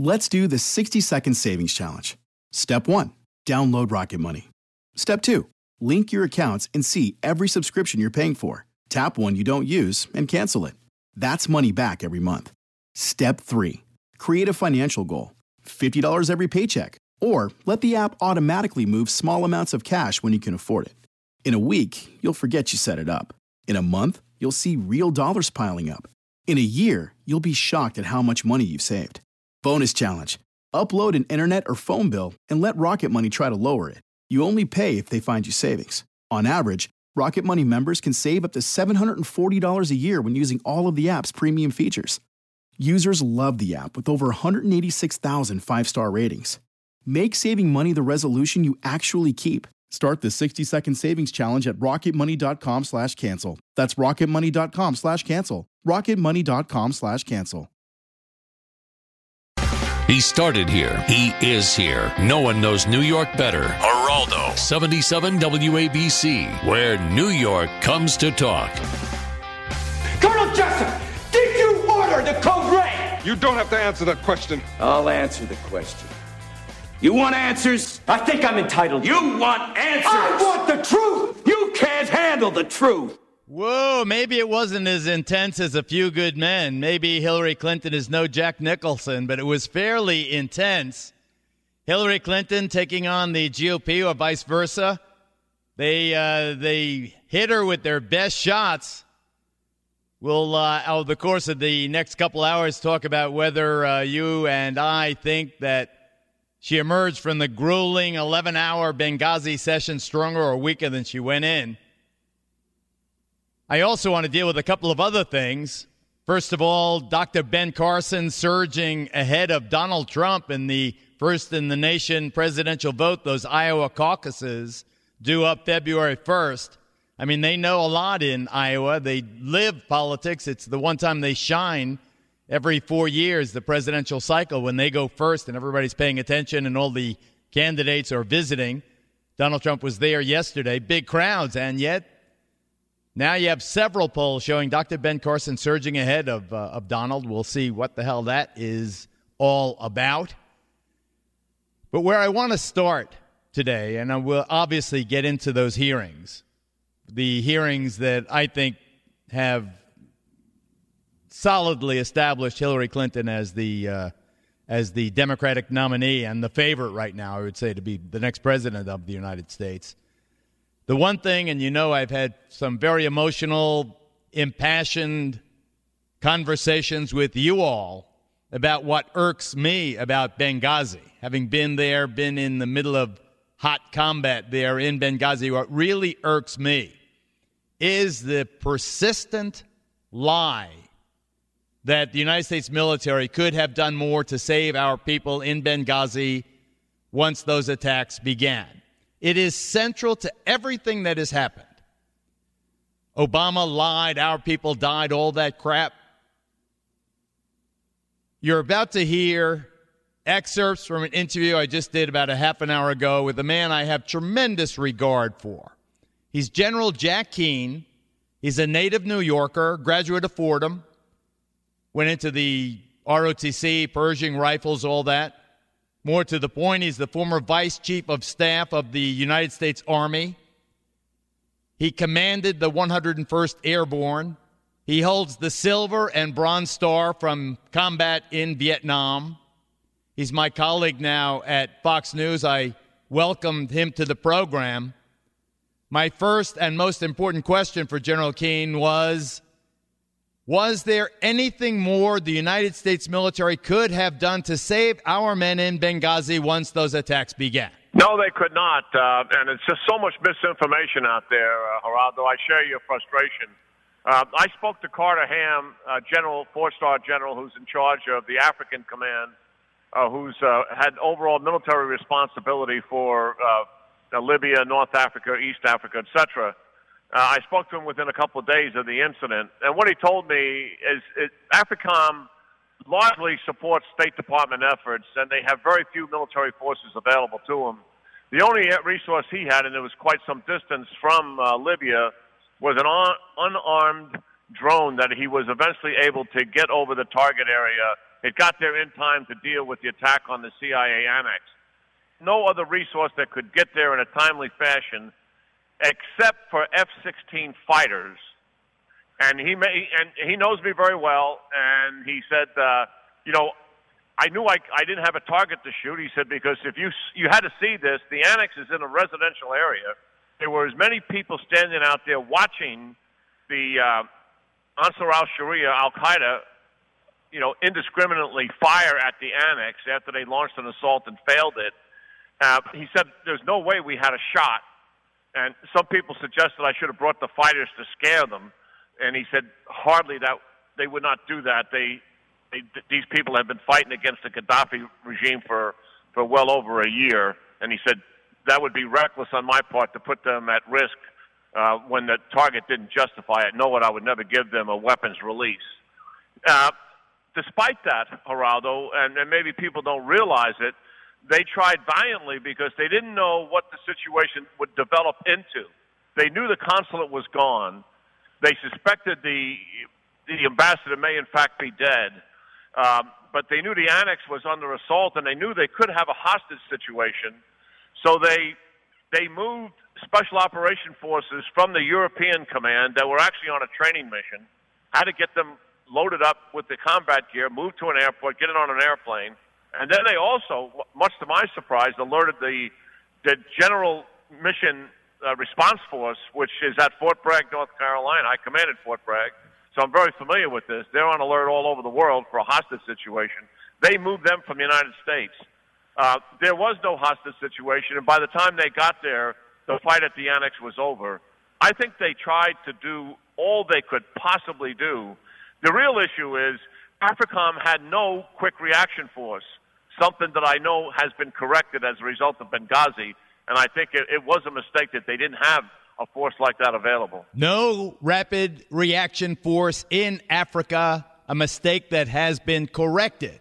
Let's do the 60-second savings challenge. Step 1. Download Rocket Money. Step 2. Link your accounts and see every subscription you're paying for. Tap one you don't use and cancel it. That's money back every month. Step 3. Create a financial goal. $50 every paycheck. Or let the app automatically move small amounts of cash when you can afford it. In a week, you'll forget you set it up. In a month, you'll see real dollars piling up. In a year, you'll be shocked at how much money you've saved. Bonus challenge. Upload an internet or phone bill and let Rocket Money try to lower it. You only pay if they find you savings. On average, Rocket Money members can save up to $740 a year when using all of the app's premium features. Users love the app with over 186,000 five-star ratings. Make saving money the resolution you actually keep. Start the 60-second savings challenge at rocketmoney.com/cancel. That's rocketmoney.com/cancel. rocketmoney.com/cancel. He started here. He is here. No one knows New York better. Geraldo, 77 WABC, where New York comes to talk. Colonel Jessup, did you order the Code Red? You don't have to answer that question. I'll answer the question. You want answers? I think I'm entitled. You want answers? I want the truth! You can't handle the truth! Whoa, maybe it wasn't as intense as A Few Good Men. Maybe Hillary Clinton is no Jack Nicholson, but it was fairly intense. Hillary Clinton taking on the GOP or vice versa. They hit her with their best shots. We'll, over the course of the next couple hours, talk about whether you and I think that she emerged from the grueling 11-hour Benghazi session stronger or weaker than she went in. I also want to deal with a couple of other things. First of all, Dr. Ben Carson surging ahead of Donald Trump in the first-in-the-nation presidential vote, those Iowa caucuses due up February 1st. I mean, they know a lot in Iowa. They live politics. It's the one time they shine every 4 years, the presidential cycle, when they go first and everybody's paying attention and all the candidates are visiting. Donald Trump was there yesterday, big crowds, and yet now you have several polls showing Dr. Ben Carson surging ahead of Donald. We'll see what the hell that is all about. But where I want to start today, and I will obviously get into those hearings, the hearings that I think have solidly established Hillary Clinton as the Democratic nominee and the favorite right now, I would say, to be the next president of the United States. The one thing, and you know I've had some very emotional, impassioned conversations with you all about what irks me about Benghazi. Having been there, been in the middle of hot combat there in Benghazi, what really irks me is the persistent lie that the United States military could have done more to save our people in Benghazi once those attacks began. It is central to everything that has happened. Obama lied, our people died, all that crap. You're about to hear excerpts from an interview I just did about a half an hour ago with a man I have tremendous regard for. He's General Jack Keane. He's a native New Yorker, graduate of Fordham, went into the ROTC, Pershing Rifles, all that. More to the point, he's the former Vice Chief of Staff of the United States Army. He commanded the 101st Airborne. He holds the Silver and Bronze Star from combat in Vietnam. He's my colleague now at Fox News. I welcomed him to the program. My first and most important question for General Keane was there anything more the United States military could have done to save our men in Benghazi once those attacks began? No, they could not. And it's just so much misinformation out there, Geraldo. I share your frustration. I spoke to Carter Ham, General, four-star general, who's in charge of the African Command, who's had overall military responsibility for Libya, North Africa, East Africa, etc. I spoke to him within a couple of days of the incident, and what he told me is AFRICOM largely supports State Department efforts, and they have very few military forces available to them. The only resource he had, and it was quite some distance from Libya, was an unarmed drone that he was eventually able to get over the target area It got there in time to deal with the attack on the CIA annex. No other resource that could get there in a timely fashion except for F-16 fighters. And he knows me very well, and he said, I knew I didn't have a target to shoot. He said, because if you had to see this, the annex is in a residential area. There were as many people standing out there watching the Ansar al-Sharia, Al-Qaeda, indiscriminately fire at the annex after they launched an assault and failed it. He said, there's no way we had a shot. And some people suggested I should have brought the fighters to scare them. And he said, hardly that. They would not do that. These people have been fighting against the Gaddafi regime for well over a year. And he said, that would be reckless on my part to put them at risk when the target didn't justify it. Know what? I would never give them a weapons release. Despite that, Geraldo, and maybe people don't realize it, they tried valiantly because they didn't know what the situation would develop into. They knew the consulate was gone. They suspected the ambassador may in fact be dead. But they knew the annex was under assault, and they knew they could have a hostage situation. So they moved special operation forces from the European command that were actually on a training mission, had to get them loaded up with the combat gear, moved to an airport, get it on an airplane. And then they also, much to my surprise, alerted the General Mission Response Force, which is at Fort Bragg, North Carolina. I commanded Fort Bragg, so I'm very familiar with this. They're on alert all over the world for a hostage situation. They moved them from the United States. There was no hostage situation, and by the time they got there, the fight at the annex was over. I think they tried to do all they could possibly do. The real issue is AFRICOM had no quick reaction force, something that I know has been corrected as a result of Benghazi, and I think it was a mistake that they didn't have a force like that available. No rapid reaction force in Africa, a mistake that has been corrected.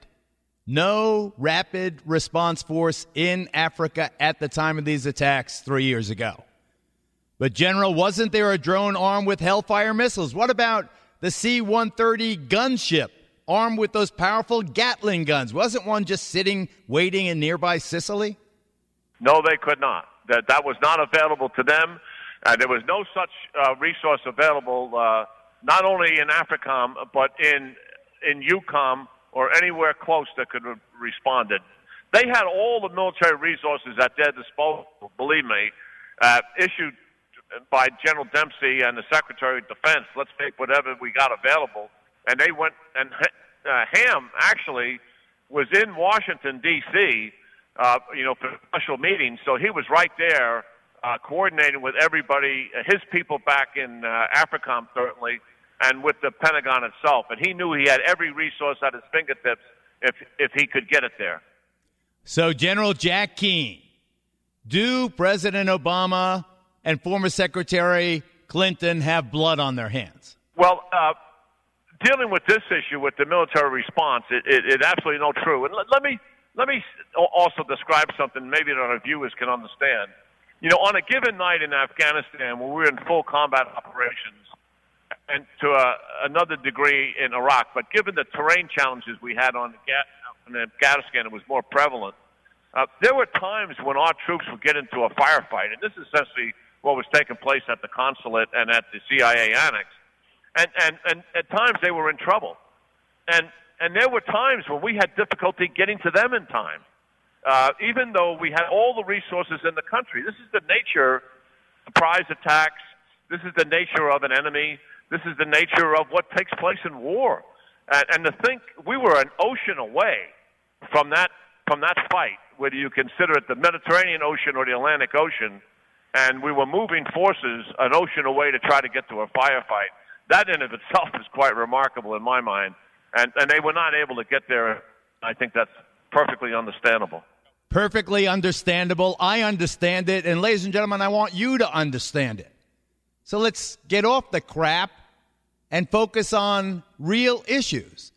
No rapid response force in Africa at the time of these attacks 3 years ago. But, General, wasn't there a drone armed with Hellfire missiles? What about the C-130 gunship armed with those powerful Gatling guns? Wasn't one just sitting, waiting in nearby Sicily? No, they could not. That was not available to them. There was no such resource available, not only in AFRICOM, but in EUCOM or anywhere close that could have responded. They had all the military resources at their disposal, believe me, issued by General Dempsey and the Secretary of Defense. Let's take whatever we got available. And they went, and Ham actually was in Washington, D.C., for special meetings. So he was right there coordinating with everybody, his people back in AFRICOM, certainly, and with the Pentagon itself. And he knew he had every resource at his fingertips if he could get it there. So, General Jack Keane, do President Obama and former Secretary Clinton have blood on their hands? Well, dealing with this issue with the military response, it absolutely not true. And let me also describe something maybe that our viewers can understand. On a given night in Afghanistan, when we were in full combat operations, and to another degree in Iraq, but given the terrain challenges we had in Afghanistan, it was more prevalent. There were times when our troops would get into a firefight, and this is essentially what was taking place at the consulate and at the CIA annex. And at times they were in trouble. And there were times when we had difficulty getting to them in time, even though we had all the resources in the country. This is the nature of surprise attacks. This is the nature of an enemy. This is the nature of what takes place in war. And to think we were an ocean away from that fight, whether you consider it the Mediterranean Ocean or the Atlantic Ocean, and we were moving forces an ocean away to try to get to a firefight. That in of itself is quite remarkable in my mind. And they were not able to get there. I think that's perfectly understandable. Perfectly understandable. I understand it. And ladies and gentlemen, I want you to understand it. So let's get off the crap and focus on real issues.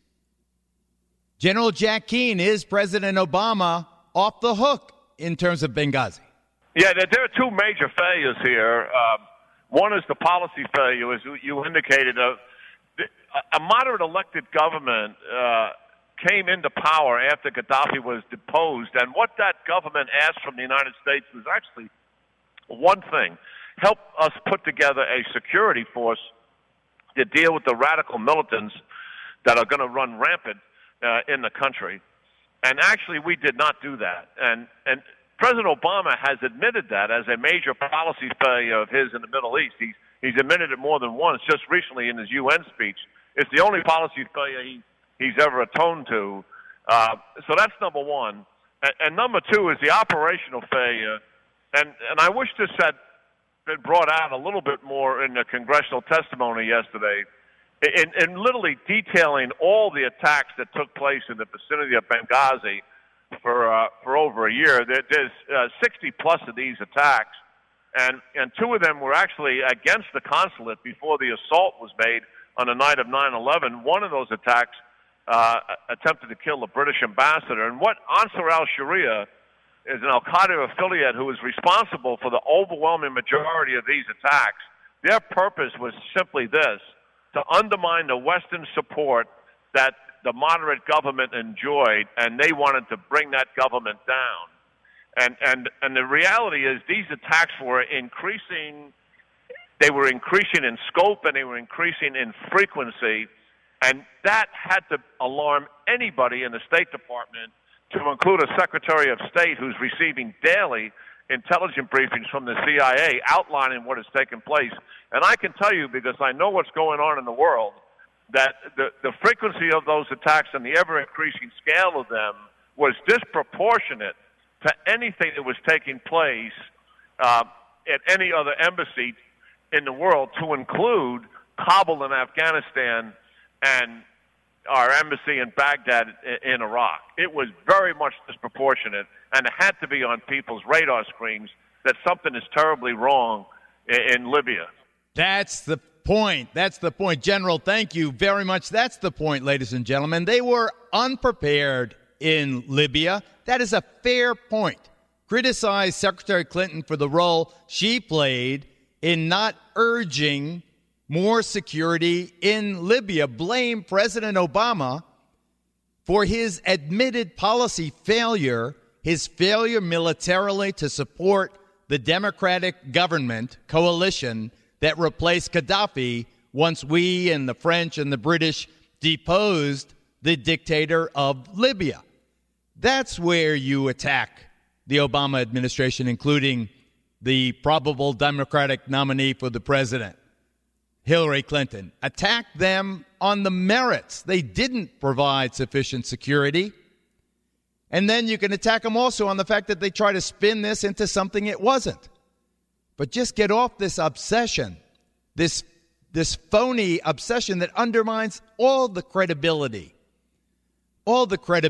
General Jack Keane, is President Obama off the hook in terms of Benghazi? Yeah, there are two major failures here. One is the policy failure, as you indicated. A moderate elected government came into power after Gaddafi was deposed. And what that government asked from the United States was actually one thing: help us put together a security force to deal with the radical militants that are going to run rampant in the country. And actually, we did not do that. And President Obama has admitted that as a major policy failure of his in the Middle East. He's admitted it more than once, just recently in his UN speech. It's the only policy failure he's ever atoned to. So that's number one. And number two is the operational failure. And I wish this had been brought out a little bit more in the congressional testimony yesterday, in literally detailing all the attacks that took place in the vicinity of Benghazi for over a year. There's 60-plus of these attacks, and two of them were actually against the consulate before the assault was made on the night of 9/11. One of those attacks attempted to kill the British ambassador. And what Ansar al-Sharia is an al-Qaeda affiliate who is responsible for the overwhelming majority of these attacks. Their purpose was simply this: to undermine the Western support that the moderate government enjoyed, and they wanted to bring that government down. And the reality is these attacks were increasing. They were increasing in scope, and they were increasing in frequency, and that had to alarm anybody in the State Department, to include a Secretary of State who's receiving daily intelligence briefings from the CIA outlining what has taken place. And I can tell you, because I know what's going on in the world, that the frequency of those attacks and the ever-increasing scale of them was disproportionate to anything that was taking place at any other embassy in the world, to include Kabul in Afghanistan and our embassy in Baghdad in Iraq. It was very much disproportionate, and it had to be on people's radar screens that something is terribly wrong in Libya. That's the point. That's the point. General, thank you very much. That's the point, ladies and gentlemen. They were unprepared in Libya. That is a fair point. Criticize Secretary Clinton for the role she played in not urging more security in Libya. Blame President Obama for his admitted policy failure, his failure militarily to support the democratic government coalition that replaced Gaddafi once we and the French and the British deposed the dictator of Libya. That's where you attack the Obama administration, including the probable Democratic nominee for the president, Hillary Clinton. Attack them on the merits. They didn't provide sufficient security. And then you can attack them also on the fact that they try to spin this into something it wasn't. But just get off this obsession, this phony obsession that undermines all the credibility of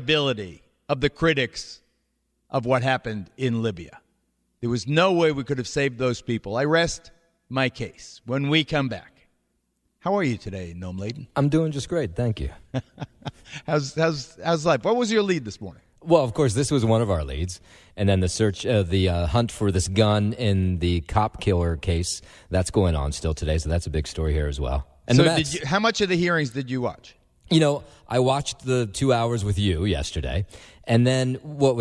the critics of what happened in Libya. There was no way we could have saved those people. I rest my case. When we come back, how are you today, Noam Laden? I'm doing just great, thank you. How's life? What was your lead this morning? Well, of course, this was one of our leads. And then the hunt for this gun in the cop killer case, that's going on still today. So that's a big story here as well. And so how much of the hearings did you watch? You know, I watched the 2 hours with you yesterday. And then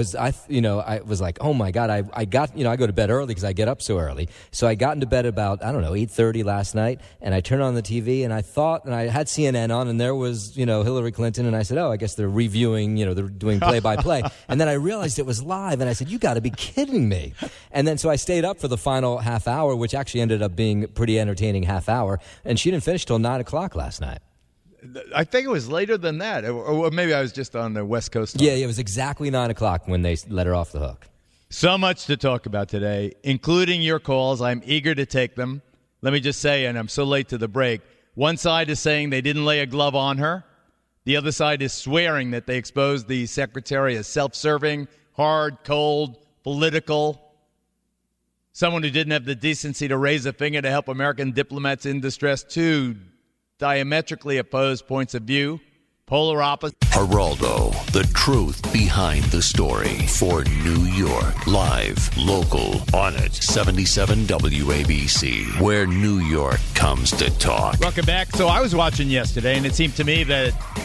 I was like, oh my God, I go to bed early because I get up so early. So I got into bed about, 8:30 last night, and I turned on the TV and I had CNN on, and there was, Hillary Clinton, and I said, oh, I guess they're reviewing, they're doing play by play. And then I realized it was live, and I said, you got to be kidding me. And then so I stayed up for the final half hour, which actually ended up being a pretty entertaining half hour, and she didn't finish till 9 o'clock last night. I think it was later than that, or maybe I was just on the West Coast. Yeah, it was exactly 9 o'clock when they let her off the hook. So much to talk about today, including your calls. I'm eager to take them. Let me just say, and I'm so late to the break, one side is saying they didn't lay a glove on her. The other side is swearing that they exposed the secretary as self-serving, hard, cold, political, someone who didn't have the decency to raise a finger to help American diplomats in distress. Two diametrically opposed points of view, polar opposite. Geraldo, the truth behind the story. For New York, live, local, on it, 77 WABC, where New York comes to talk. Welcome back. So I was watching yesterday, and it seemed to me that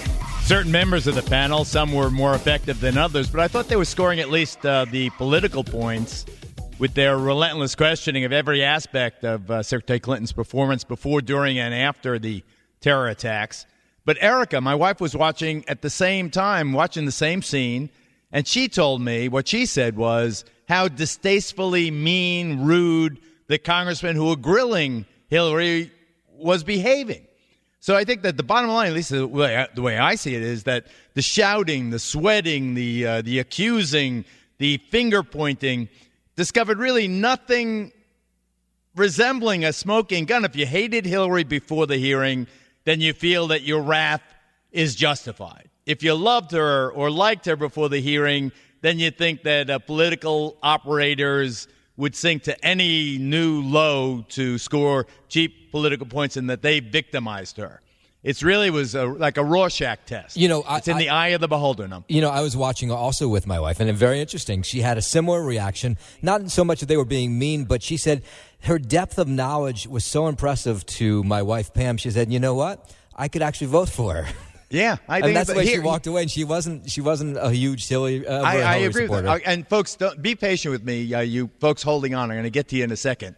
certain members of the panel. Some were more effective than others, but I thought they were scoring at least the political points with their relentless questioning of every aspect of Secretary Clinton's performance before, during, and after the terror attacks. But Erica, my wife, was watching at the same time, watching the same scene, and she told me what she said was how distastefully mean, rude the congressman who were grilling Hillary was behaving. So I think that the bottom line, at least the way I see it, is that the shouting, the sweating, the accusing, the finger-pointing discovered really nothing resembling a smoking gun. If you hated Hillary before the hearing, then you feel that your wrath is justified. If you loved her or liked her before the hearing, then you think that political operators would sink to any new low to score cheap political points and that they victimized her. It really was like a Rorschach test. It's in the eye of the beholder. I was watching also with my wife, and it's very interesting. She had a similar reaction, not so much that they were being mean, but she said her depth of knowledge was so impressive to my wife, Pam. She said, you know what? I could actually vote for her. Yeah, I think and that's the way she walked away, and she wasn't a huge Hillary I agree supporter. with that. And folks, be patient with me. You folks holding on. I'm going to get to you in a second.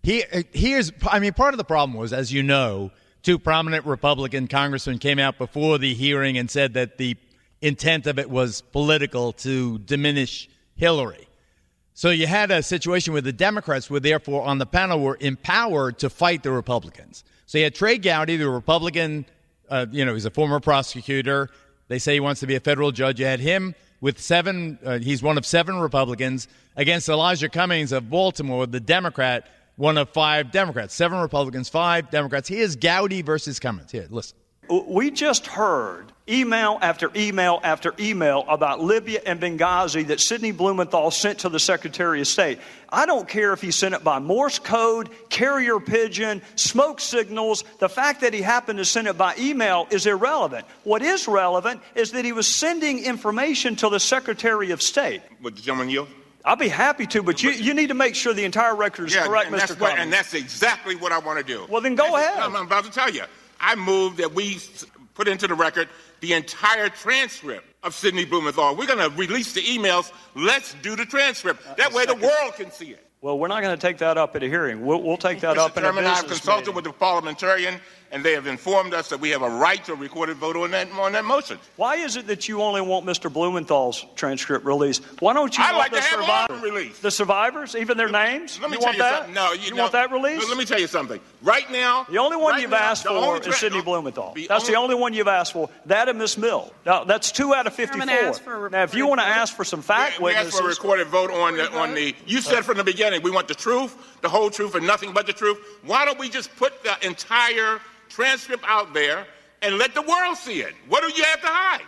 Part of the problem was, as you know, two prominent Republican congressmen came out before the hearing and said that the intent of it was political to diminish Hillary. So you had a situation where the Democrats were therefore on the panel were empowered to fight the Republicans. So you had Trey Gowdy, the Republican. He's a former prosecutor. They say he wants to be a federal judge. You had him with he's one of 7 Republicans against Elijah Cummings of Baltimore, the Democrat, one of 5 Democrats. 7 Republicans, 5 Democrats. Here's Gowdy versus Cummings. Here, listen. We just heard email after email after email about Libya and Benghazi that Sidney Blumenthal sent to the Secretary of State. I don't care if he sent it by Morse code, carrier pigeon, smoke signals. The fact that he happened to send it by email is irrelevant. What is relevant is that he was sending information to the Secretary of State. Would the gentleman yield? I'll be happy to, but you need to make sure the entire record is correct, Mr. Cummings. And that's exactly what I want to do. Well, then go ahead. I'm about to tell you. I move that we put into the record the entire transcript of Sidney Blumenthal. We're going to release the emails. Let's do the transcript. That way the world can see it. Well, we're not going to take that up at a hearing. We'll take that up in a business I've consulted meeting. with the parliamentarian, and they have informed us that we have a right to a recorded vote on that motion. Why is it that you only want Mr. Blumenthal's transcript released? Why don't you want the survivors released? The survivors, even their names? Let me tell you something. No, you want that released? Let me tell you something. Right now, the only one you've asked for is Sidney Blumenthal. That's the only one you've asked for. That and Miss Mill. Now, that's 2 out of 54. Now, if you want to ask for some fact witnesses, we asked for a recorded vote on the. You said from the beginning we want the truth, the whole truth, and nothing but the truth. Why don't we just put the entire transcript out there and let the world see it? What do you have to hide?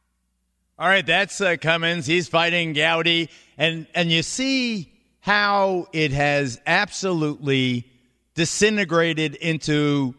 All right, that's Cummings. He's fighting Gowdy, and you see how it has absolutely disintegrated into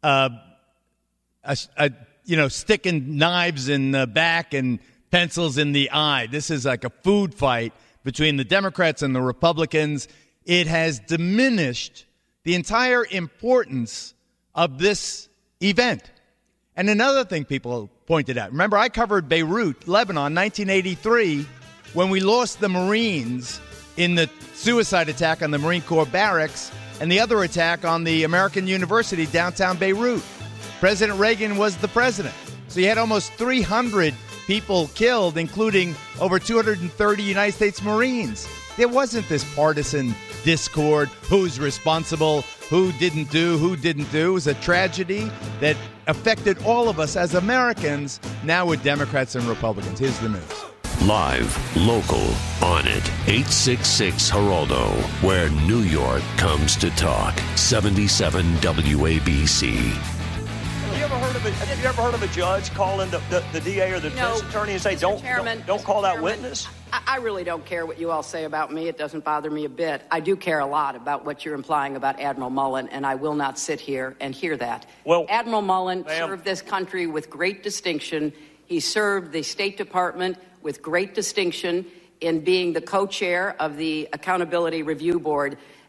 sticking knives in the back and pencils in the eye. This is like a food fight between the Democrats and the Republicans. It has diminished the entire importance of this event. And another thing people pointed out, remember I covered Beirut, Lebanon, 1983, when we lost the Marines in the suicide attack on the Marine Corps barracks and the other attack on the American University downtown Beirut. President Reagan was the president. So you had almost 300 people killed, including over 230 United States Marines. There wasn't this partisan discord, who's responsible, who didn't do. It was a tragedy that affected all of us as Americans, now with Democrats and Republicans. Here's the news. Live, local, on it. 866 Geraldo, where New York comes to talk. 77 WABC. Have you ever heard of a judge calling the DA or the defense attorney and say, don't call that witness? I really don't care what you all say about me. It doesn't bother me a bit. I do care a lot about what you're implying about Admiral Mullen, and I will not sit here and hear that. Well, Admiral Mullen served this country with great distinction. He served the State Department with great distinction in being the co-chair of the Accountability Review Board.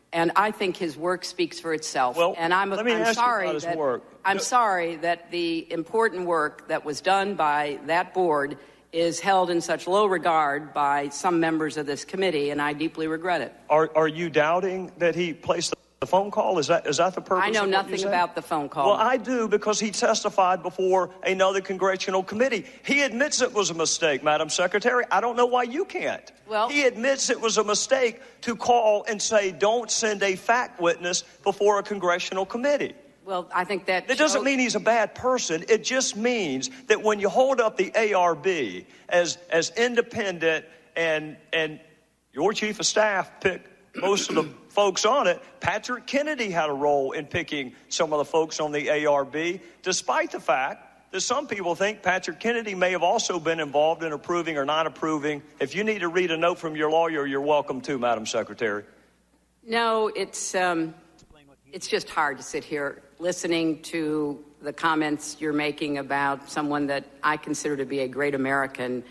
And I think his work speaks for itself. Well, and I'm sorry that the important work that was done by that board is held in such low regard by some members of this committee, and I deeply regret it. Are you doubting that he placed the phone call? Is that the purpose? I know nothing about the phone call. Well, I do, because he testified before another congressional committee. He admits it was a mistake, Madam Secretary. I don't know why you can't. Well, he admits it was a mistake to call and say, don't send a fact witness before a congressional committee. Well, I think that doesn't mean he's a bad person. It just means that when you hold up the ARB as independent and your chief of staff picked most of the folks on it, Patrick Kennedy had a role in picking some of the folks on the ARB, despite the fact that some people think Patrick Kennedy may have also been involved in approving or not approving. If you need to read a note from your lawyer, you're welcome to, Madam Secretary. No, it's just hard to sit here listening to the comments you're making about someone that I consider to be a great American.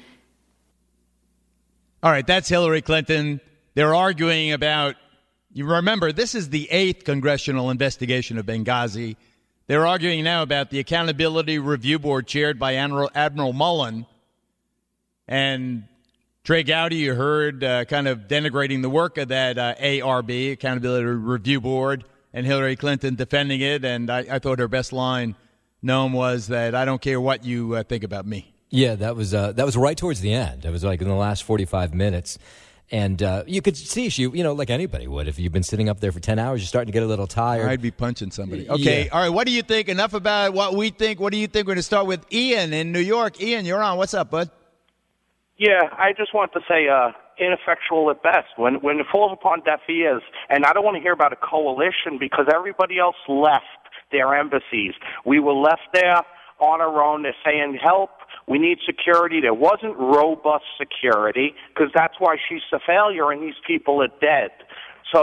All right, that's Hillary Clinton. They're arguing about, you remember, this is the 8th congressional investigation of Benghazi. They're arguing now about the Accountability Review Board chaired by Admiral Mullen. And Trey Gowdy, you heard, kind of denigrating the work of that ARB, Accountability Review Board, and Hillary Clinton defending it. And I thought her best line, Noam, was that I don't care what you think about me. Yeah, that was right towards the end. It was like in the last 45 minutes. And you could see she, like anybody would, if you've been sitting up there for 10 hours, you're starting to get a little tired. I'd be punching somebody. Okay, yeah. All right, what do you think? Enough about what we think. What do you think? We're going to start with Ian in New York. Ian, you're on. What's up, bud? Yeah, I just want to say ineffectual at best. When it falls upon deaf ears, and I don't want to hear about a coalition because everybody else left their embassies. We were left there on our own. They're saying, help. We need security. There wasn't robust security because that's why she's a failure and these people are dead. So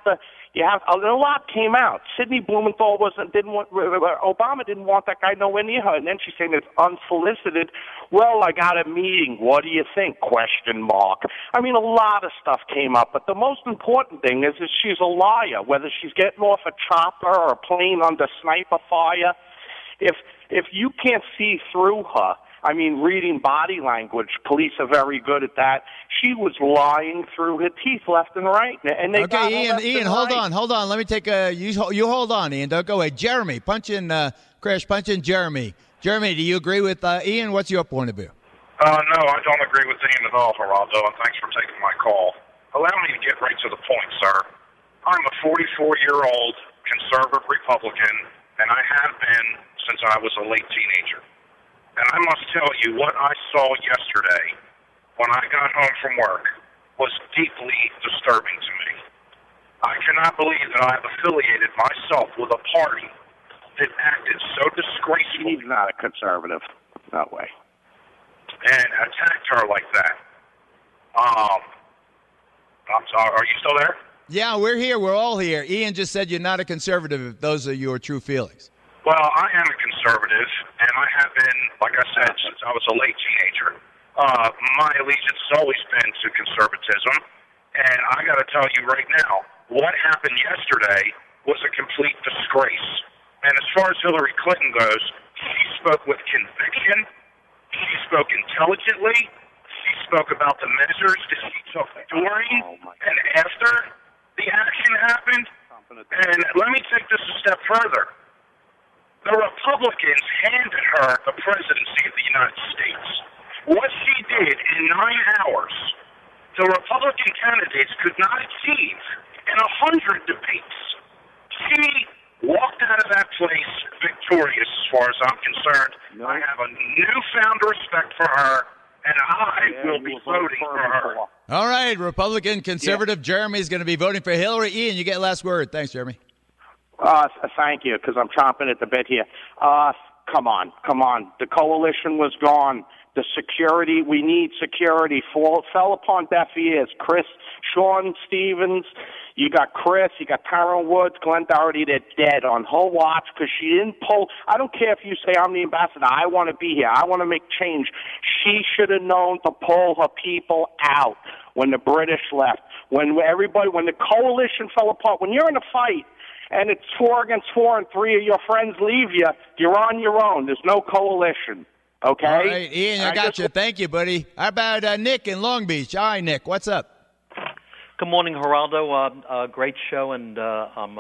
a lot came out. Sidney Blumenthal Obama didn't want that guy nowhere near her. And then she's saying it's unsolicited. Well, I got a meeting. What do you think? ? I mean, a lot of stuff came up, but the most important thing is that she's a liar, whether she's getting off a chopper or a plane under sniper fire. If you can't see through her, I mean, reading body language, police are very good at that. She was lying through her teeth left and right. And they Ian, hold on. Let me take you hold on, Ian. Don't go away. Jeremy, punch in Jeremy. Jeremy, do you agree with Ian? What's your point of view? No, I don't agree with Ian at all, Geraldo, and thanks for taking my call. Allow me to get right to the point, sir. I'm a 44-year-old conservative Republican, and I have been since I was a late teenager. And I must tell you, what I saw yesterday when I got home from work was deeply disturbing to me. I cannot believe that I have affiliated myself with a party that acted so disgracefully. He's not a conservative. No way. And attacked her like that. I'm sorry, are you still there? Yeah, we're here. We're all here. Ian just said you're not a conservative if those are your true feelings. Well, I am a conservative, and I have been, like I said, since I was a late teenager. My allegiance has always been to conservatism, and I got to tell you right now, what happened yesterday was a complete disgrace. And as far as Hillary Clinton goes, she spoke with conviction, she spoke intelligently, she spoke about the measures that she took during and after the action happened. And let me take this a step further. The Republicans handed her the presidency of the United States. What she did in 9 hours, the Republican candidates could not achieve in 100 debates. She walked out of that place victorious as far as I'm concerned. No. I have a newfound respect for her, and I will be voting for her. All right, Republican conservative Jeremy is going to be voting for Hillary. Ian, you get last word. Thanks, Jeremy. Thank you, because I'm chomping at the bit here. Come on. The coalition was gone. The security, we need security, fell upon deaf ears. Sean Stevens, you got Chris, you got Tyron Woods, Glenn Doherty, they're dead on her watch because she didn't pull. I don't care if you say I'm the ambassador. I want to be here. I want to make change. She should have known to pull her people out when the British left. when the coalition fell apart, when you're in a fight and it's 4 against 4 and 3 of your friends leave you, you're on your own. There's no coalition. Okay? All right, Ian, I got you. Thank you, buddy. How about Nick in Long Beach? All right, Nick, what's up? Good morning, Geraldo. Great show, and I'm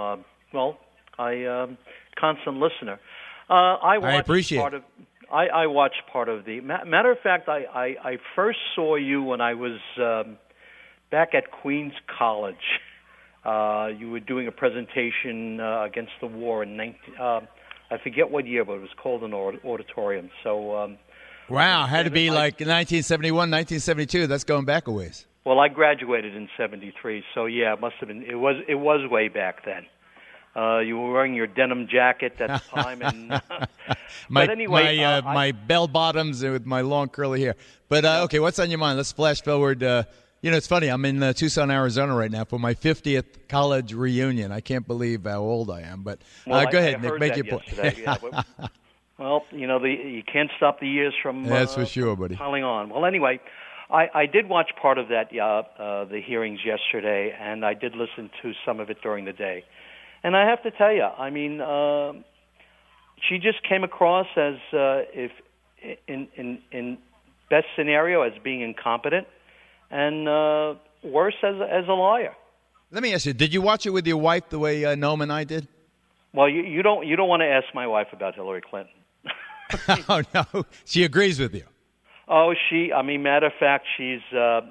constant listener. I appreciate it. I watched part of the. Matter of fact, I first saw you when I was back at Queens College. You were doing a presentation against the war in I forget what year, but it was called an auditorium. So. Wow, had to be like 1971, 1972. That's going back a ways. Well, I graduated in '73, so yeah, it must have been. It was way back then. You were wearing your denim jacket at the time, and but anyway, my bell bottoms with my long curly hair. But okay, what's on your mind? Let's flash forward. It's funny. I'm in Tucson, Arizona right now for my 50th college reunion. I can't believe how old I am. But go ahead, Nick. Make your point. Yeah, well, you can't stop the years from that's for sure, buddy. Piling on. Well, anyway. I did watch part of that, the hearings yesterday, and I did listen to some of it during the day. And I have to tell you, I mean, she just came across as, if in best scenario, as being incompetent, and worse as a liar. Let me ask you: did you watch it with your wife the way Noam and I did? Well, you don't want to ask my wife about Hillary Clinton. Oh no, she agrees with you. Oh, matter of fact, she's,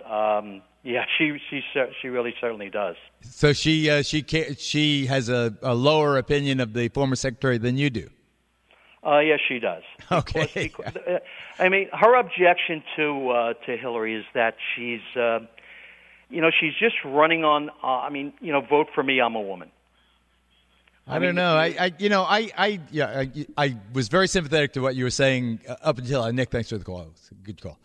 she really certainly does. So she has a lower opinion of the former secretary than you do. Yes, she does. Okay. Her objection to Hillary is that she's, she's just running on. Vote for me, I'm a woman. I don't know. I was very sympathetic to what you were saying up until Nick. Thanks for the call. It was a good call.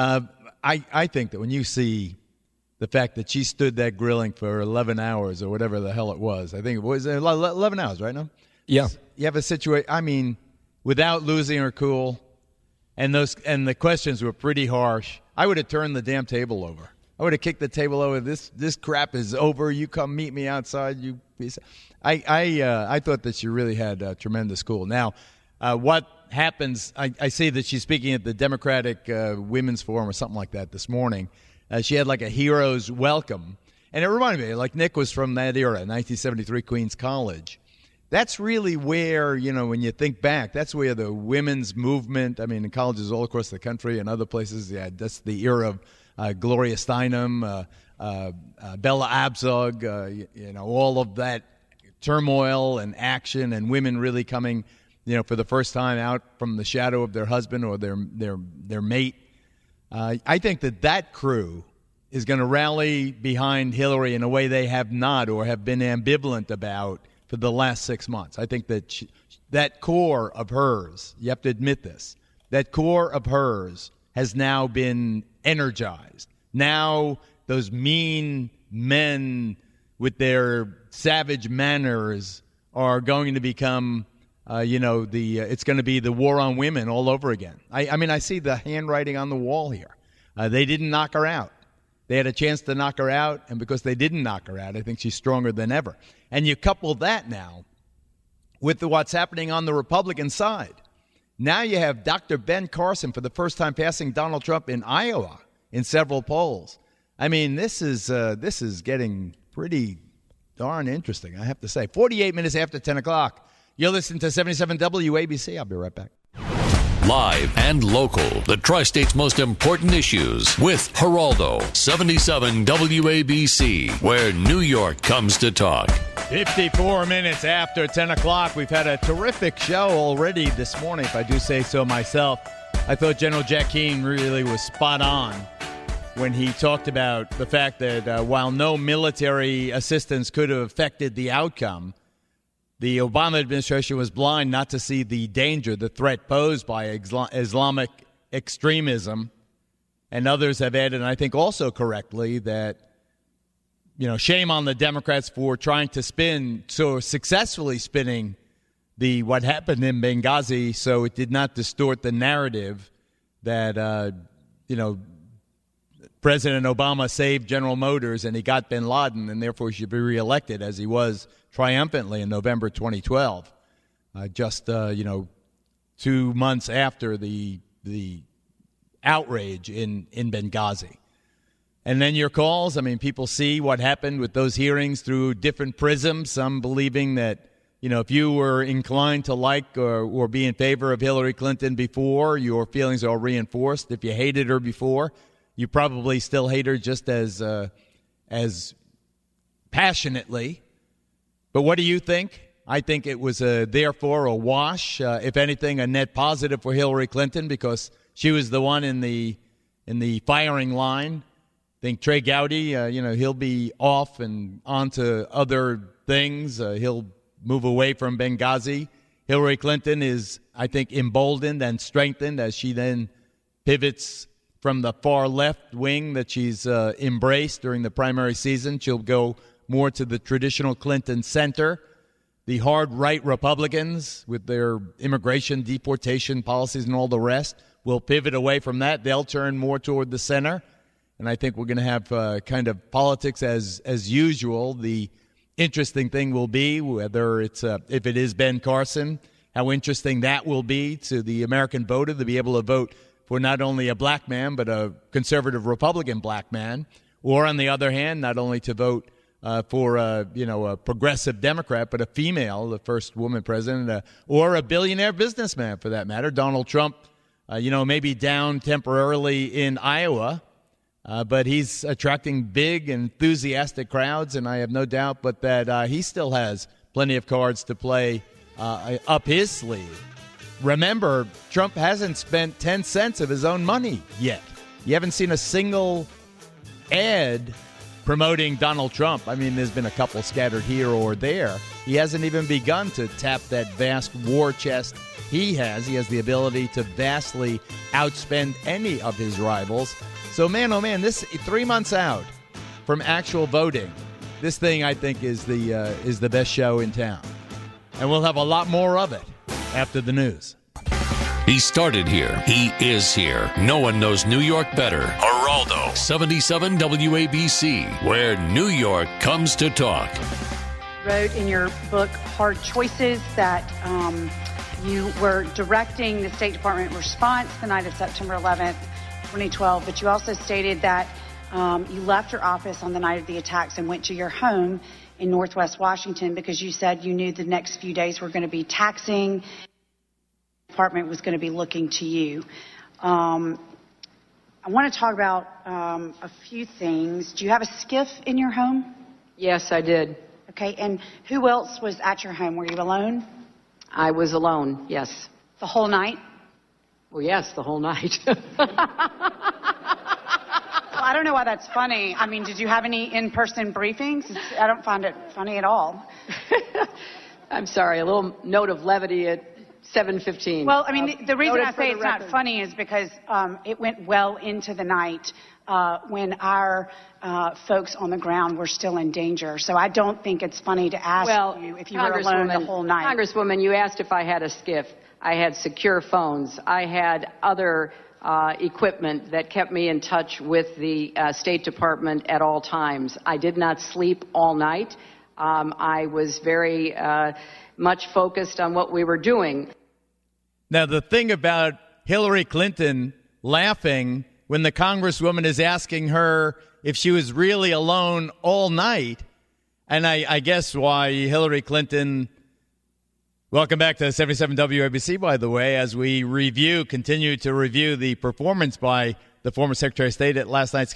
I think that when you see the fact that she stood that grilling for 11 hours or whatever the hell it was, I think it was 11 hours, right? No. Yeah. You have a situation. Without losing her cool, and the questions were pretty harsh. I would have turned the damn table over. I would have kicked the table over. This crap is over. You come meet me outside. You piece. I thought that she really had tremendous cool. Now, what happens? I see that she's speaking at the Democratic Women's Forum or something like that this morning. She had like a hero's welcome, and it reminded me, like Nick was from that era, 1973 Queens College. That's really where, when you think back, that's where the women's movement. In colleges all across the country and other places. Yeah, that's the era of Gloria Steinem, Bella Abzug, all of that turmoil and action, and women really coming, for the first time out from the shadow of their husband or their mate. I think that crew is going to rally behind Hillary in a way they have not or have been ambivalent about for the last 6 months. I think that that core of hers, you have to admit this, that core of hers has now been energized. Now those mean men with their savage manners are going to become, it's going to be the war on women all over again. I see the handwriting on the wall here. They didn't knock her out. They had a chance to knock her out, and because they didn't knock her out, I think she's stronger than ever. And you couple that now with what's happening on the Republican side. Now you have Dr. Ben Carson for the first time passing Donald Trump in Iowa in several polls. This is getting pretty darn interesting, I have to say. 48 minutes after 10 o'clock. You're listening to 77 WABC. I'll be right back. Live and local, the Tri-State's most important issues with Geraldo, 77 WABC, where New York comes to talk. 54 minutes after 10 o'clock. We've had a terrific show already this morning, if I do say so myself. I thought General Jack Keane really was spot on when he talked about the fact that while no military assistance could have affected the outcome, the Obama administration was blind not to see the danger, the threat posed by Islamic extremism. And others have added, and I think also correctly, that, shame on the Democrats for trying to successfully spinning what happened in Benghazi so it did not distort the narrative that, President Obama saved General Motors and he got bin Laden, and therefore he should be reelected, as he was triumphantly in November 2012, 2 months after the outrage in Benghazi. And then your calls, I mean, people see what happened with those hearings through different prisms, some believing that, if you were inclined to like or be in favor of Hillary Clinton before, your feelings are reinforced. If you hated her before, you probably still hate her just as passionately. But what do you think? I think it was therefore a wash, if anything, a net positive for Hillary Clinton, because she was the one in the firing line. I think Trey Gowdy, he'll be off and on to other things. He'll move away from Benghazi. Hillary Clinton is, I think, emboldened and strengthened as she then pivots from the far left wing that she's embraced during the primary season. She'll go more to the traditional Clinton center. The hard right Republicans, with their immigration, deportation policies and all the rest, will pivot away from that. They'll turn more toward the center. And I think we're going to have kind of politics as usual. The interesting thing will be whether it's if it is Ben Carson, how interesting that will be to the American voter to be able to vote for not only a black man but a conservative Republican black man, or on the other hand, not only to vote for a progressive Democrat but a female, the first woman president, or a billionaire businessman for that matter. Donald Trump, maybe down temporarily in Iowa. But he's attracting big, enthusiastic crowds, and I have no doubt but that he still has plenty of cards to play up his sleeve. Remember, Trump hasn't spent 10 cents of his own money yet. You haven't seen a single ad promoting Donald Trump. I mean, there's been a couple scattered here or there. He hasn't even begun to tap that vast war chest he has. He has the ability to vastly outspend any of his rivals. So, man, oh, man, this 3 months out from actual voting, this thing, I think, is the best show in town. And we'll have a lot more of it after the news. He started here. He is here. No one knows New York better. Geraldo, 77 WABC, where New York comes to talk. Wrote in your book, Hard Choices, that you were directing the State Department response the night of September 11th, 2012, but you also stated that you left your office on the night of the attacks and went to your home in Northwest Washington because you said you knew the next few days were going to be taxing. The department was going to be looking to you. I want to talk about a few things. Do you have a SCIF in your home? Yes, I did. Okay, and who else was at your home? Were you alone? I was alone, yes. The whole night? Well, yes, the whole night. Well, I don't know why that's funny. I mean, did you have any in-person briefings? I don't find it funny at all. I'm sorry, a little note of levity at 7:15. Well, I mean, the reason I say it's not funny is because it went well into the night when our folks on the ground were still in danger. So I don't think it's funny to ask you if you were alone the whole night. Congresswoman, you asked if I had a SCIF. I had secure phones. I had other equipment that kept me in touch with the State Department at all times. I did not sleep all night. I was very much focused on what we were doing. Now, the thing about Hillary Clinton laughing when the Congresswoman is asking her if she was really alone all night, and I guess why Hillary Clinton... Welcome back to 77 WABC, by the way, as we continue to review the performance by the former Secretary of State at last night's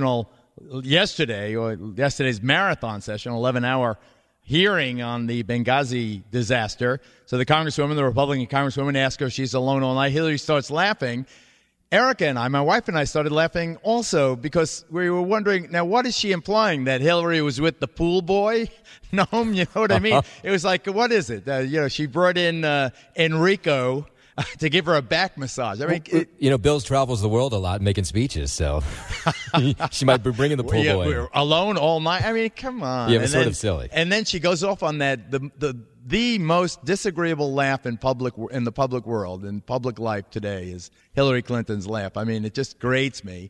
yesterday's marathon session, 11-hour hearing on the Benghazi disaster. So the Republican Congresswoman, asks her if she's alone all night. Hillary starts laughing. Erica and I, my wife and I, started laughing also because we were wondering, now what is she implying, that Hillary was with the pool boy? No, you know what I mean? It was like, what is it? She brought in Enrico to give her a back massage. I mean, Bill's travels the world a lot making speeches, so she might be bringing the pool boy. We're alone all night. I mean, come on. Yeah, it was sort of silly. And then she goes off on that, the most disagreeable laugh in the public world, in public life today, is Hillary Clinton's laugh. I mean, it just grates me.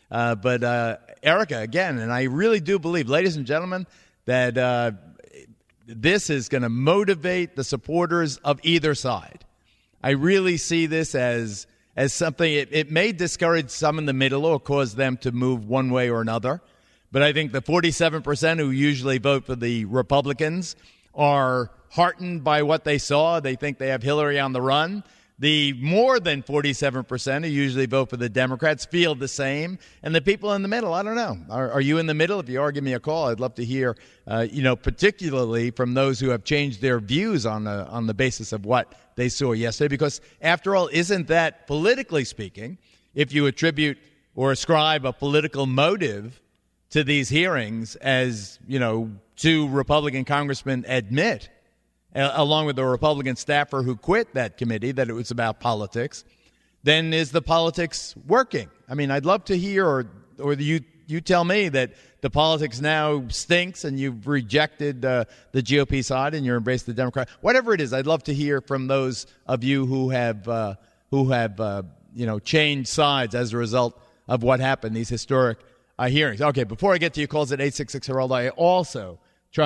But Erica, again, and I really do believe, ladies and gentlemen, that this is going to motivate the supporters of either side. I really see this as something, it may discourage some in the middle or cause them to move one way or another. But I think the 47% who usually vote for the Republicans are heartened by what they saw. They think they have Hillary on the run. The more than 47% who usually vote for the Democrats feel the same. And the people in the middle, I don't know. Are you in the middle? If you are, give me a call. I'd love to hear, particularly from those who have changed their views on the basis of what they saw yesterday. Because, after all, isn't that, politically speaking, if you attribute or ascribe a political motive to these hearings, as, two Republican congressmen admit, along with the Republican staffer who quit that committee, that it was about politics, then is the politics working? I mean, I'd love to hear, or you tell me that the politics now stinks and you've rejected the GOP side and you're embraced the Democrat. Whatever it is, I'd love to hear from those of you who have changed sides as a result of what happened, these historic hearings. Okay, before I get to your calls at 866-HERALD, I also,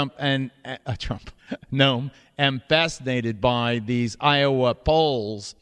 am fascinated by these Iowa polls.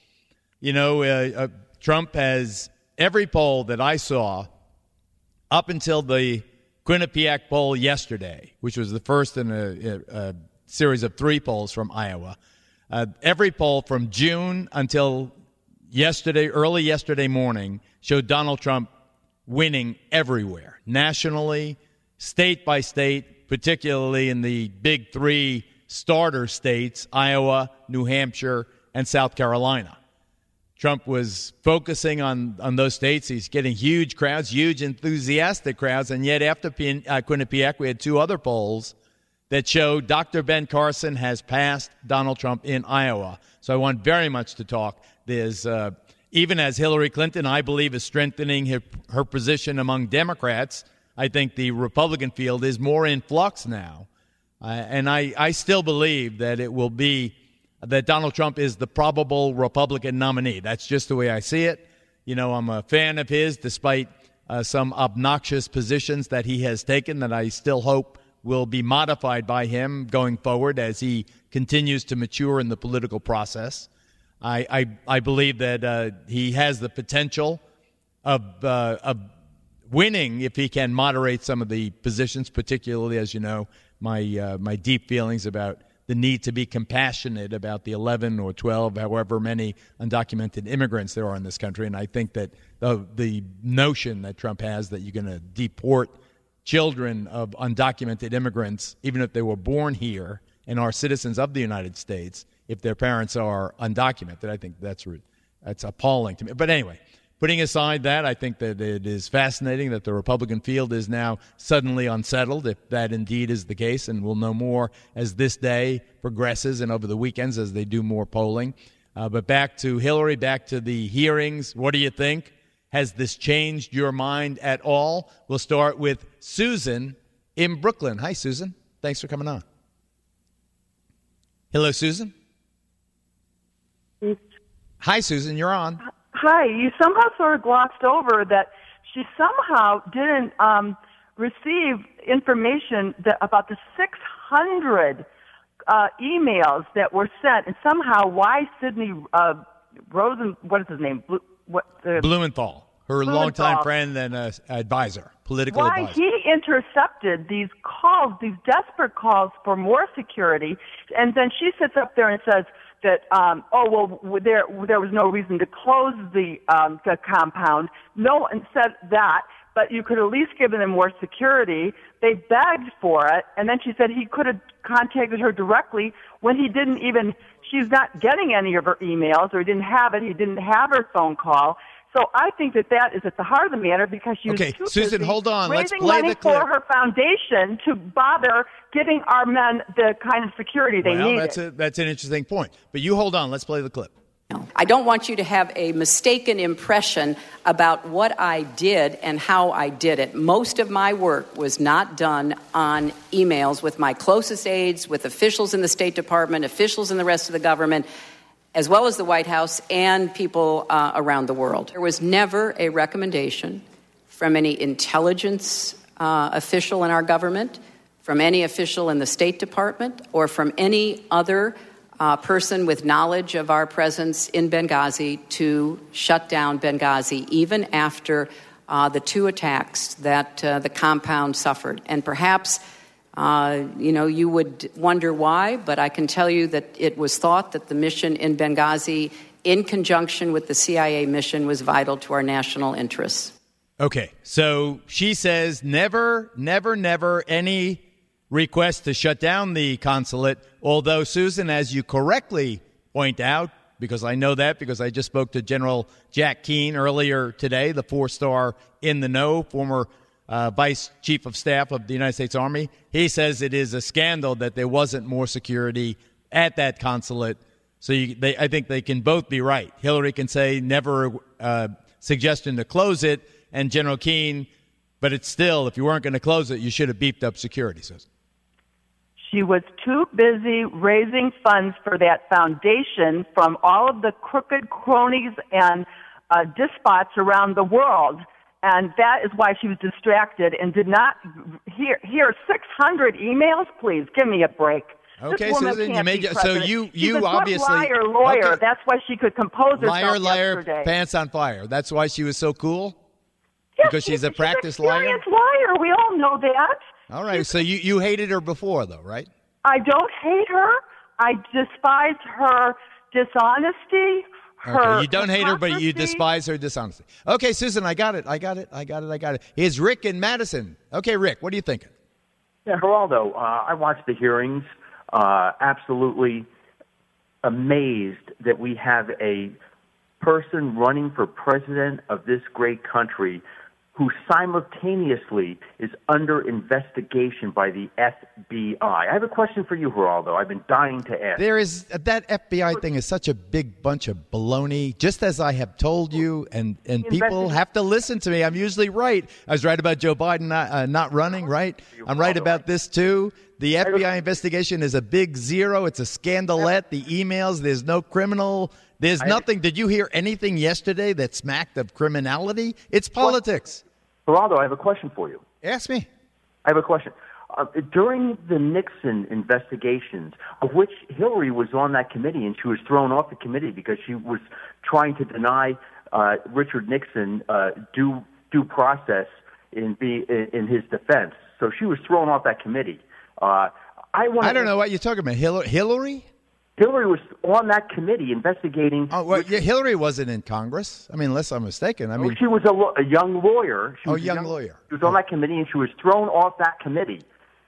Trump has, every poll that I saw up until the Quinnipiac poll yesterday, which was the first in a series of 3 polls from Iowa, every poll from June until early yesterday morning, showed Donald Trump winning everywhere, nationally, state by state, particularly in the big 3 starter states, Iowa, New Hampshire, and South Carolina. Trump was focusing on those states. He's getting huge crowds, huge enthusiastic crowds, and yet after Quinnipiac, we had 2 other polls that showed Dr. Ben Carson has passed Donald Trump in Iowa. So I want very much to talk. There's even as Hillary Clinton, I believe, is strengthening her position among Democrats, I think the Republican field is more in flux now. And I still believe that it will be that Donald Trump is the probable Republican nominee. That's just the way I see it. I'm a fan of his, despite some obnoxious positions that he has taken that I still hope will be modified by him going forward as he continues to mature in the political process. I believe that he has the potential of winning if he can moderate some of the positions, particularly, as you know, my deep feelings about the need to be compassionate about the 11 or 12, however many undocumented immigrants there are in this country. And I think that the notion that Trump has that you're going to deport children of undocumented immigrants, even if they were born here and are citizens of the United States, if their parents are undocumented, I think that's appalling to me. But anyway, putting aside that, I think that it is fascinating that the Republican field is now suddenly unsettled, if that indeed is the case, and we'll know more as this day progresses and over the weekends as they do more polling. But back to Hillary, back to the hearings. What do you think? Has this changed your mind at all? We'll start with Susan in Brooklyn. Hi, Susan. Thanks for coming on. Hello, Susan. Hi, Susan. You're on. Hi. You somehow sort of glossed over that she somehow didn't receive information about the 600 emails that were sent, and somehow why Sidney what is his name? Blumenthal, her longtime friend and advisor, political advisor. Why he intercepted these calls, these desperate calls for more security, and then she sits up there and says that, there was no reason to close the compound. No one said that, but you could at least give them more security. They begged for it, and then she said he could have contacted her directly when he didn't even, she's not getting any of her emails, or he didn't have it, he didn't have her phone call. So I think that is at the heart of the matter, because she was too Susan, busy hold on. Let's raising play money the clip for her foundation to bother giving our men the kind of security they needed. That's an interesting point. But you hold on. Let's play the clip. I don't want you to have a mistaken impression about what I did and how I did it. Most of my work was not done on emails with my closest aides, with officials in the State Department, officials in the rest of the government, as well as the White House and people around the world. There was never a recommendation from any intelligence official in our government, from any official in the State Department, or from any other person with knowledge of our presence in Benghazi to shut down Benghazi, even after the 2 attacks that the compound suffered. And perhaps, you would wonder why, but I can tell you that it was thought that the mission in Benghazi, in conjunction with the CIA mission, was vital to our national interests. Okay, so she says never any request to shut down the consulate, although, Susan, as you correctly point out, because I know that because I just spoke to General Jack Keane earlier today, the 4-star in the know, former Vice Chief of Staff of the United States Army. He says it is a scandal that there wasn't more security at that consulate. So I think they can both be right. Hillary can say never suggestion to close it, and General Keane, but it's still, if you weren't going to close it, you should have beefed up security. So she was too busy raising funds for that foundation from all of the crooked cronies and despots around the world. And that is why she was distracted and did not hear 600 emails. Please give me a break. Okay, Susan, you made so you obviously liar lawyer. Okay. That's why she could compose herself liar, yesterday. Pants on fire. That's why she was so cool. Yes, because she's a practiced liar. Liar. We all know that. All right. So you hated her before, though, right? I don't hate her. I despise her dishonesty. Okay, you don't hate her, but you despise her dishonesty. Okay, Susan, I got it. Here's Rick in Madison. Okay, Rick, what are you thinking? Yeah, Geraldo, I watched the hearings. Absolutely amazed that we have a person running for president of this great country who simultaneously is under investigation by the FBI. I have a question for you, Geraldo. I've been dying to ask. That FBI thing is such a big bunch of baloney, just as I have told you, and people have to listen to me. I'm usually right. I was right about Joe Biden not running, right? I'm right about this, too. The FBI investigation is a big zero. It's a scandalette. The emails, there's no criminal. There's nothing. Did you hear anything yesterday that smacked of criminality? It's politics. Geraldo, I have a question for you. Ask me. I have a question. During the Nixon investigations, of which Hillary was on that committee, and she was thrown off the committee because she was trying to deny Richard Nixon due process in his defense. So she was thrown off that committee. I don't know what you're talking about. Hillary? Hillary was on that committee investigating. Oh, well, Hillary wasn't in Congress. I mean, unless I'm mistaken. I mean, she was a young lawyer. She was young lawyer. She was on that committee, and she was thrown off that committee.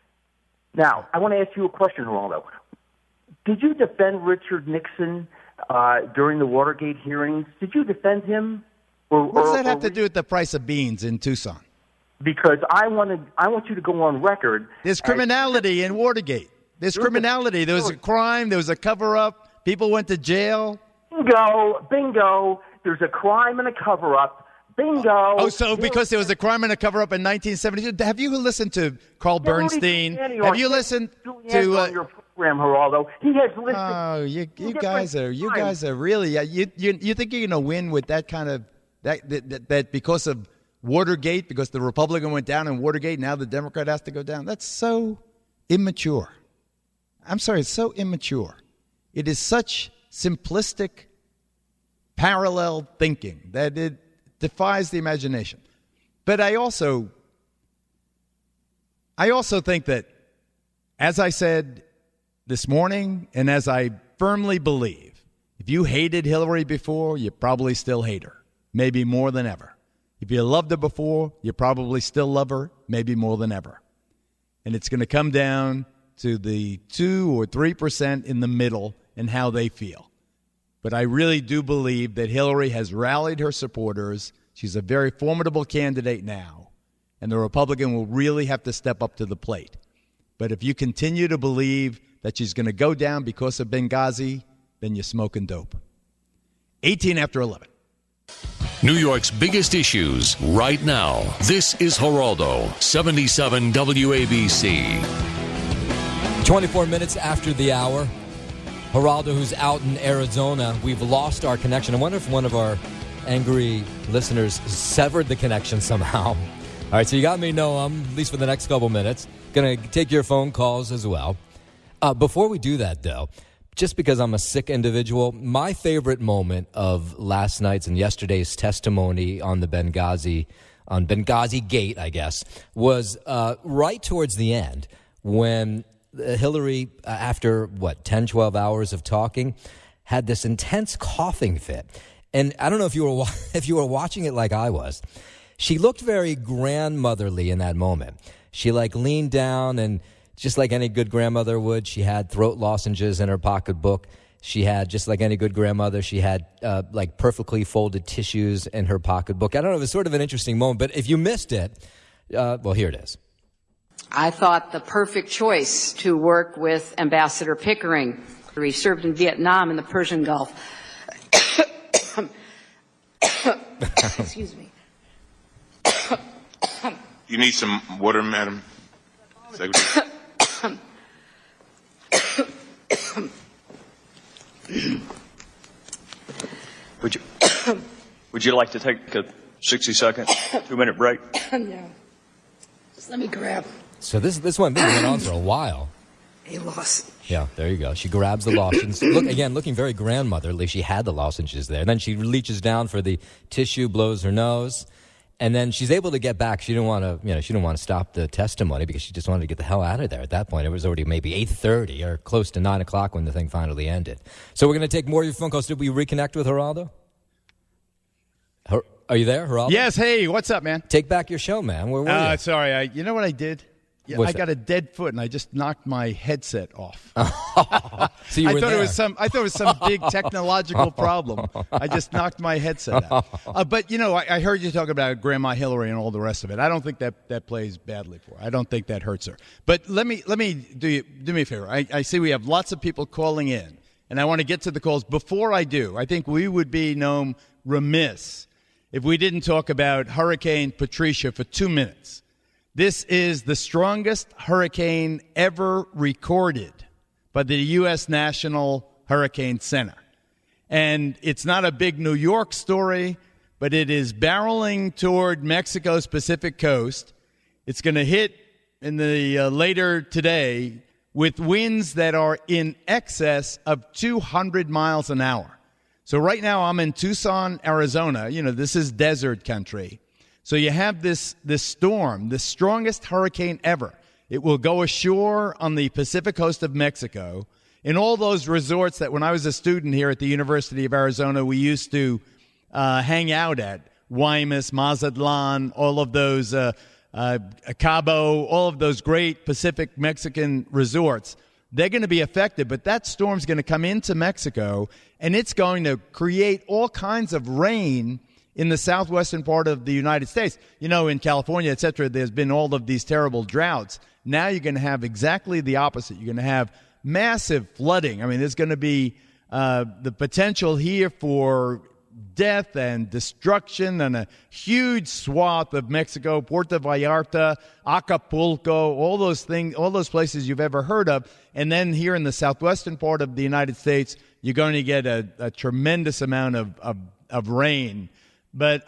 Now, I want to ask you a question, Geraldo. Did you defend Richard Nixon during the Watergate hearings? Did you defend him? What does that have to do with the price of beans in Tucson? Because I want you to go on record. There's criminality in Watergate. There's criminality. There was a crime. There was a cover-up. People went to jail. Bingo. There's a crime and a cover-up. Bingo. Oh, so because there was a crime and a cover-up in 1972. Have you listened to Carl Bernstein? Have you listened to your program, Geraldo? He has listened. Oh, you guys are really. You think you're going to win with that kind of that because of Watergate, because the Republican went down in Watergate, now the Democrat has to go down? That's so immature. I'm sorry, it's so immature. It is such simplistic, parallel thinking that it defies the imagination. But I also think that, as I said this morning, and as I firmly believe, if you hated Hillary before, you probably still hate her, maybe more than ever. If you loved her before, you probably still love her, maybe more than ever. And it's going to come down to the 2 or 3% in the middle and how they feel. But I really do believe that Hillary has rallied her supporters. She's a very formidable candidate now, and the Republican will really have to step up to the plate. But if you continue to believe that she's going to go down because of Benghazi, then you're smoking dope. 18 after 11. New York's biggest issues right now. This is Geraldo, 77 WABC. 24 minutes after the hour. Geraldo, who's out in Arizona, we've lost our connection. I wonder if one of our angry listeners severed the connection somehow. All right, so you got me, Noam, at least for the next couple minutes. Going to take your phone calls as well. Before we do that, though, just because I'm a sick individual, my favorite moment of last night's and yesterday's testimony on the Benghazi Gate, I guess, was right towards the end when Hillary, after, 10, 12 hours of talking, had this intense coughing fit. And I don't know if you were watching it like I was. She looked very grandmotherly in that moment. She leaned down, and just like any good grandmother would, she had throat lozenges in her pocketbook. She had, just like any good grandmother, she had perfectly folded tissues in her pocketbook. I don't know, it was sort of an interesting moment, but if you missed it, here it is. I thought the perfect choice to work with Ambassador Pickering. He served in Vietnam and the Persian Gulf. Excuse me. You need some water, Madam Secretary? Would you like to take a 60-second, 2-minute break? No. Just let me grab So this one went on for a while. a lozenge. Yeah, there you go. She grabs the lozenge. Looking very grandmotherly. She had the lozenges there. Then she reaches down for the tissue, blows her nose, and then she's able to get back. She didn't want to stop the testimony because she just wanted to get the hell out of there. At that point, it was already maybe 8:30 or close to 9 o'clock when the thing finally ended. So we're going to take more of your phone calls. Did we reconnect with Geraldo? Are you there, Geraldo? Yes. Hey, what's up, man? Take back your show, man. Where were you? Sorry. You know what I did? Yeah, I got a dead foot, and I just knocked my headset off. So you were there. I thought it was some big technological problem. I just knocked my headset out. But I heard you talk about Grandma Hillary and all the rest of it. I don't think that plays badly for her. I don't think that hurts her. But let me do me a favor. I see we have lots of people calling in, and I want to get to the calls. Before I do, I think we would be remiss if we didn't talk about Hurricane Patricia for 2 minutes. This is the strongest hurricane ever recorded by the U.S. National Hurricane Center. And it's not a big New York story, but it is barreling toward Mexico's Pacific coast. It's going to hit in the later today with winds that are in excess of 200 miles an hour. So right now I'm in Tucson, Arizona. This is desert country. So you have this storm, the strongest hurricane ever. It will go ashore on the Pacific coast of Mexico in all those resorts that when I was a student here at the University of Arizona, we used to hang out at. Guaymas, Mazatlan, all of those, Cabo, all of those great Pacific Mexican resorts. They're going to be affected, but that storm's going to come into Mexico, and it's going to create all kinds of rain in the southwestern part of the United States. In California, et cetera, there's been all of these terrible droughts. Now you're going to have exactly the opposite. You're going to have massive flooding. I mean, there's going to be the potential here for death and destruction and a huge swath of Mexico, Puerto Vallarta, Acapulco, all those things, all those places you've ever heard of. And then here in the southwestern part of the United States, you're going to get a tremendous amount of rain. But,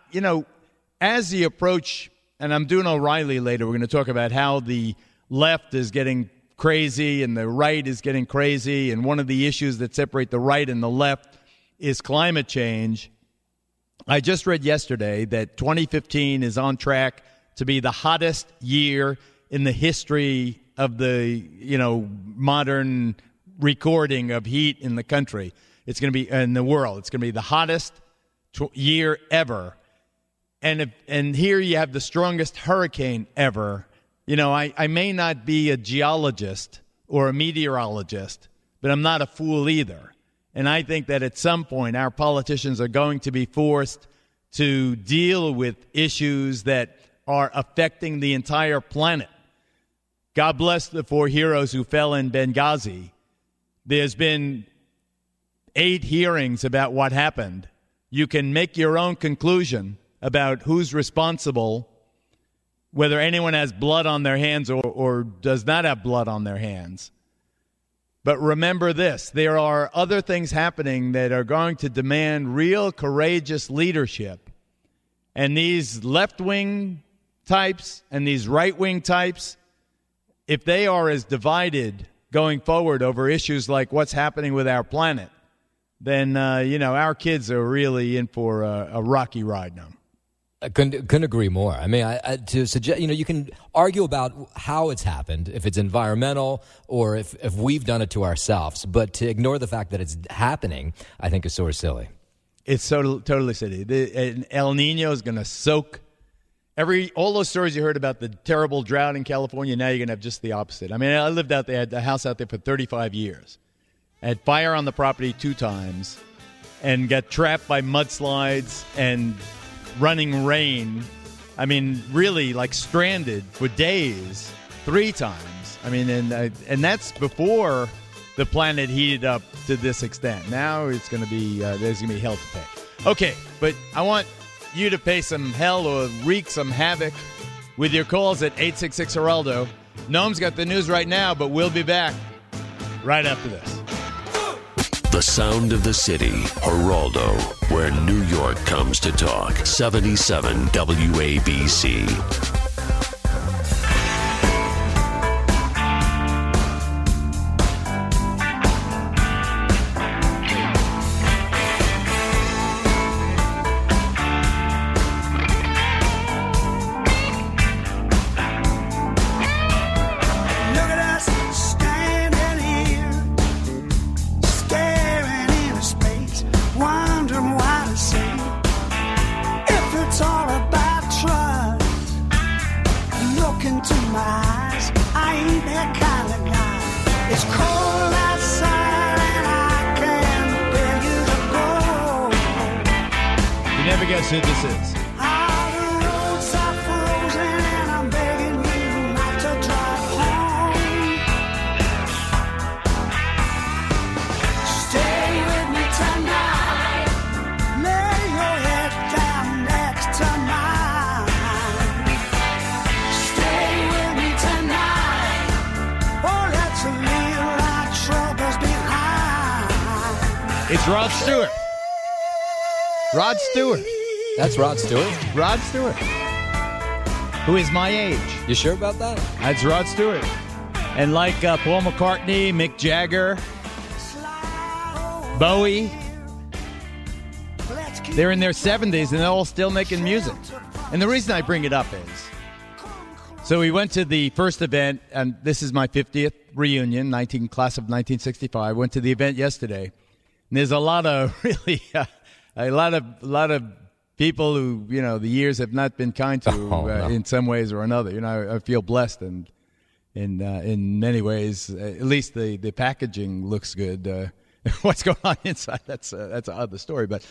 as you approach, and I'm doing O'Reilly later, we're going to talk about how the left is getting crazy and the right is getting crazy. And one of the issues that separate the right and the left is climate change. I just read yesterday that 2015 is on track to be the hottest year in the history of the, modern recording of heat in the country. It's going to be in the world. It's going to be the hottest year ever. And here you have the strongest hurricane ever. I may not be a geologist or a meteorologist, but I'm not a fool either. And I think that at some point our politicians are going to be forced to deal with issues that are affecting the entire planet. God bless the 4 heroes who fell in Benghazi. There's been 8 hearings about what happened. You can make your own conclusion about who's responsible, whether anyone has blood on their hands or does not have blood on their hands. But remember this, there are other things happening that are going to demand real courageous leadership. And these left-wing types and these right-wing types, if they are as divided going forward over issues like what's happening with our planet, then, our kids are really in for a rocky ride now. I couldn't agree more. I mean, to suggest, you can argue about how it's happened, if it's environmental or if we've done it to ourselves. But to ignore the fact that it's happening, I think is sort of silly. It's totally silly. El Nino is going to soak all those stories you heard about the terrible drought in California. Now you're going to have just the opposite. I mean, I lived out there, had a house out there for 35 years. I had fire on the property 2 times and got trapped by mudslides and running rain. I mean, really, like stranded for days 3 times. I mean, and that's before the planet heated up to this extent. Now it's going to be there's going to be hell to pay. Okay, but I want you to pay some hell or wreak some havoc with your calls at 866-HERALDO. Noam's got the news right now, but we'll be back right after this. The sound of the city, Geraldo, where New York comes to talk. 77 WABC. Who this is. It's Rod Stewart. Rod Stewart. That's Rod Stewart? Rod Stewart. Who is my age. You sure about that? That's Rod Stewart. And like Paul McCartney, Mick Jagger, Bowie, they're in their 70s and they're all still making music. And the reason I bring it up is, so we went to the first event, and this is my 50th reunion, class of 1965. Went to the event yesterday. And there's a lot of really, a lot of people who, the years have not been kind to in some ways or another. I feel blessed, and in many ways, at least the packaging looks good. What's going on inside? That's another story. But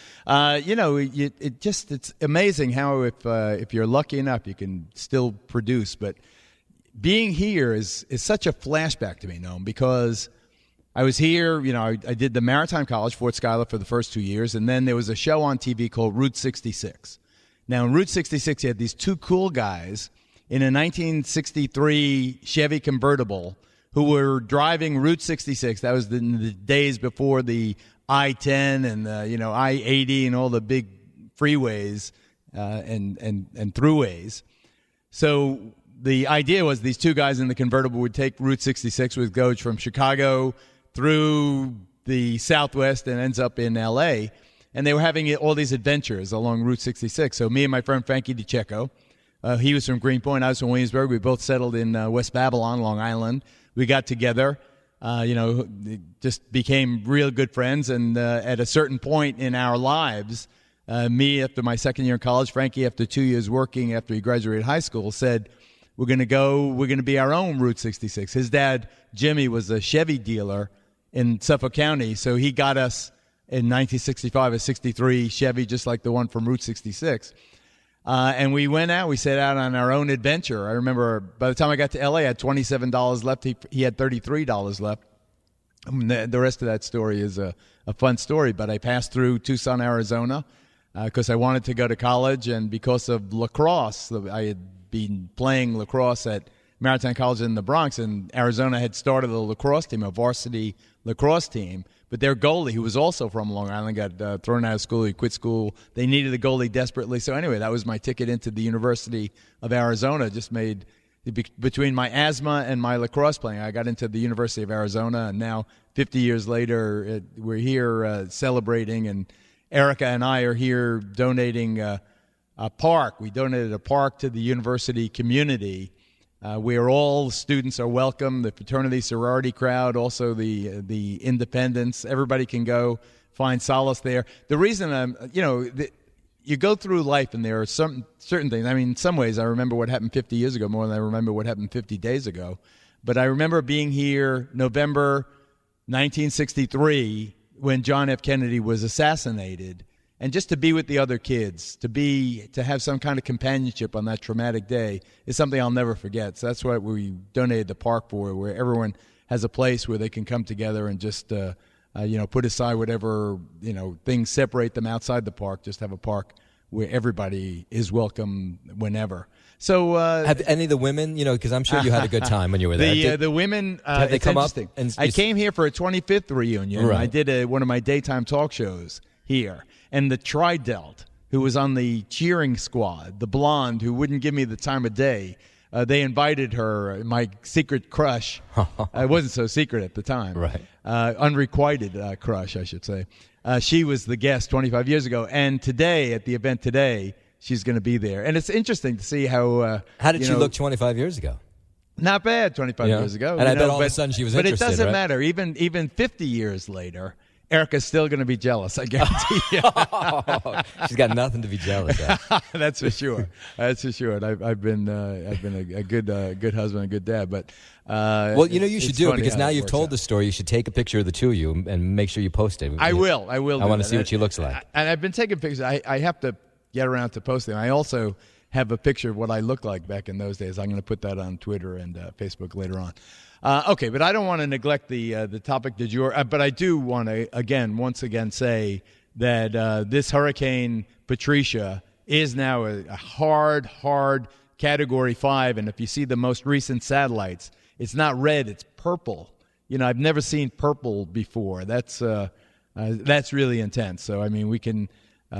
it's amazing how if you're lucky enough, you can still produce. But being here is such a flashback to me, Noam, because I was here, I did the Maritime College, Fort Schuyler, for the first 2 years, and then there was a show on TV called Route 66. Now, in Route 66, you had these 2 cool guys in a 1963 Chevy convertible who were driving Route 66. That was in the days before the I-10 and the, I-80 and all the big freeways and throughways. So the idea was these 2 guys in the convertible would take Route 66, would go from Chicago through the Southwest and ends up in L.A., and they were having all these adventures along Route 66. So me and my friend Frankie DiCecco, he was from Greenpoint, I was from Williamsburg. We both settled in West Babylon, Long Island. We got together, just became real good friends, and at a certain point in our lives, me after my second year in college, Frankie after 2 years working after he graduated high school, said, we're going to be our own Route 66. His dad, Jimmy, was a Chevy dealer in Suffolk County, so he got us in 1965 a 63 Chevy, just like the one from Route 66. And we went out, we set out on our own adventure. I remember by the time I got to L.A., I had $27 left. He had $33 left. I mean, the rest of that story is a fun story, but I passed through Tucson, Arizona, because I wanted to go to college, and because of lacrosse. I had been playing lacrosse at Maritime College in the Bronx, and Arizona had started a lacrosse team, a varsity lacrosse team. But their goalie, who was also from Long Island, got thrown out of school. He quit school. They needed a goalie desperately. So anyway, that was my ticket into the University of Arizona. Just made between my asthma and my lacrosse playing, I got into the University of Arizona, and now 50 years later, we're here celebrating, and Erica and I are here donating a park. We donated a park to the university community where all students are welcome, the fraternity sorority crowd, also the independents. Everybody can go find solace there. The reason you go through life and there are some certain things. I mean, in some ways, I remember what happened 50 years ago more than I remember what happened 50 days ago. But I remember being here November 1963 when John F. Kennedy was assassinated, and just to be with the other kids, to have some kind of companionship on that traumatic day is something I'll never forget. So that's what we donated the park for, where everyone has a place where they can come together and just put aside whatever things separate them outside the park. Just have a park where everybody is welcome whenever. So have any of the women, because I'm sure you had a good time when you were there. The women, have they come up? I came here for a 25th reunion. Right. I did one of my daytime talk shows here. And the Tri-Delt, who was on the cheering squad, the blonde who wouldn't give me the time of day, they invited her, my secret crush. It wasn't so secret at the time. Right. Unrequited crush, I should say. She was the guest 25 years ago. And today, at the event today, she's going to be there. And it's interesting to see how... how did she look 25 years ago? Not bad 25 years ago. And I bet all of a sudden she was interested, but it doesn't right? matter. Even 50 years later... Erica's still going to be jealous, I guarantee you. She's got nothing to be jealous of. That's for sure. That's for sure. And I've been a good husband, a good dad. But you should do it because now you've told the story. You should take a picture of the two of you and make sure you post it. I will. I want to see what she looks like. And I've been taking pictures. I have to get around to posting. I also have a picture of what I looked like back in those days. I'm going to put that on Twitter and Facebook later on. Okay, but I don't want to neglect the topic du jour. But I do want to, once again, say that this Hurricane Patricia is now a hard Category 5. And if you see the most recent satellites, it's not red, it's purple. I've never seen purple before. That's really intense. So, I mean, we can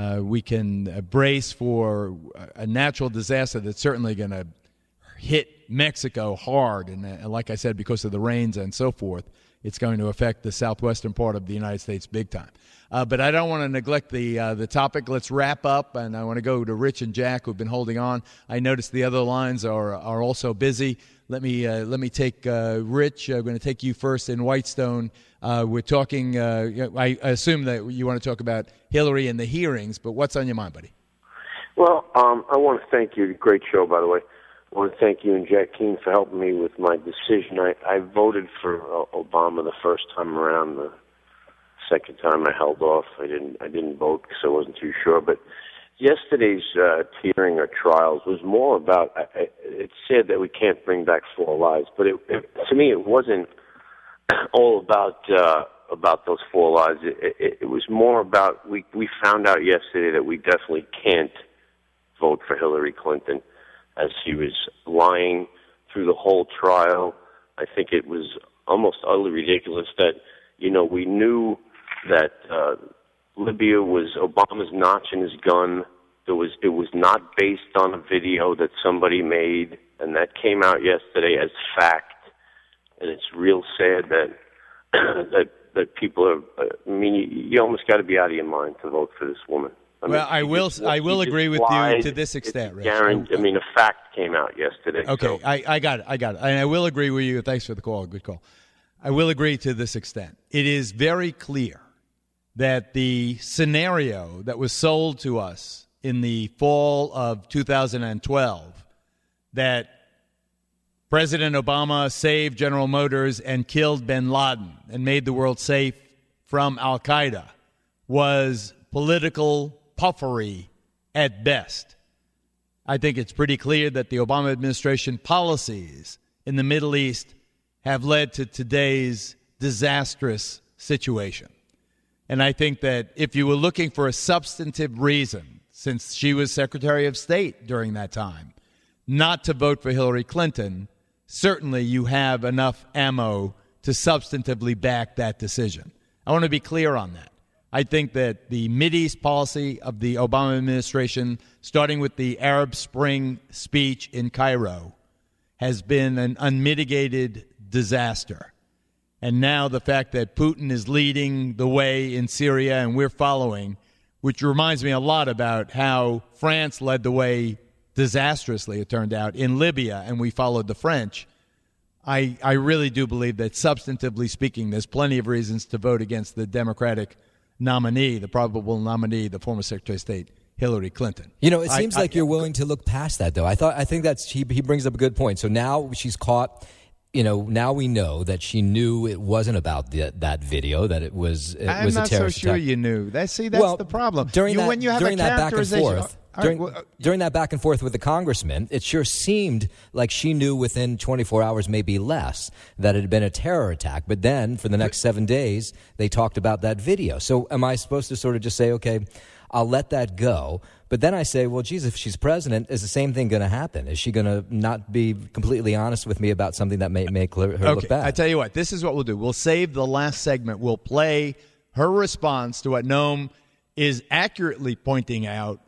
brace for a natural disaster that's certainly going to hit Mexico hard, and like I said, because of the rains and so forth, it's going to affect the southwestern part of the United States big time. But I don't want to neglect the topic. Let's wrap up, and I want to go to Rich and Jack, who've been holding on. I noticed the other lines are also busy. Let me take Rich. I'm going to take you first in Whitestone. We're talking. I assume that you want to talk about Hillary and the hearings, but what's on your mind, buddy? Well, I want to thank you. Great show, by the way. I want to thank you and Jack Keane for helping me with my decision. I voted for Obama the first time around. The second time I held off. I didn't vote because I wasn't too sure. But yesterday's hearing or trials was more about. It said that we can't bring back 4 lives, but to me it wasn't all about those 4 lives. It was more about we found out yesterday that we definitely can't vote for Hillary Clinton, as she was lying through the whole trial. I think it was almost utterly ridiculous that, we knew that Libya was Obama's notch in his gun. It was not based on a video that somebody made, and that came out yesterday as fact. And it's real sad that people are. I mean, you almost got to be out of your mind to vote for this woman. I will agree with you to this extent, Rich. A fact came out yesterday. Okay, so. I got it. And I will agree with you. Thanks for the call. Good call. I will agree to this extent. It is very clear that the scenario that was sold to us in the fall of 2012, that President Obama saved General Motors and killed bin Laden and made the world safe from al-Qaeda, was political puffery at best. I think it's pretty clear that the Obama administration policies in the Middle East have led to today's disastrous situation. And I think that if you were looking for a substantive reason, since she was Secretary of State during that time, not to vote for Hillary Clinton, certainly you have enough ammo to substantively back that decision. I want to be clear on that. I think that the Mideast policy of the Obama administration, starting with the Arab Spring speech in Cairo, has been an unmitigated disaster. And now the fact that Putin is leading the way in Syria and we're following, which reminds me a lot about how France led the way disastrously, it turned out, in Libya, and we followed the French. I really do believe that, substantively speaking, there's plenty of reasons to vote against the Democratic nominee, the probable nominee, the former Secretary of State, Hillary Clinton. You know, it seems like you're willing to look past that, though. I think that's he brings up a good point. So now she's caught. You know, now we know that she knew it wasn't about that video, that it was a terrorist attack. I'm not so sure you knew. That's the problem. During that back and forth with the congressman, it sure seemed like she knew within 24 hours, maybe less, that it had been a terror attack. But then for the next 7 days, they talked about that video. So am I supposed to sort of just say, okay, I'll let that go? But then I say, well, geez, if she's president, is the same thing going to happen? Is she going to not be completely honest with me about something that may make her look bad? I tell you what, this is what we'll do. We'll save the last segment. We'll play her response to what Noam is accurately pointing out.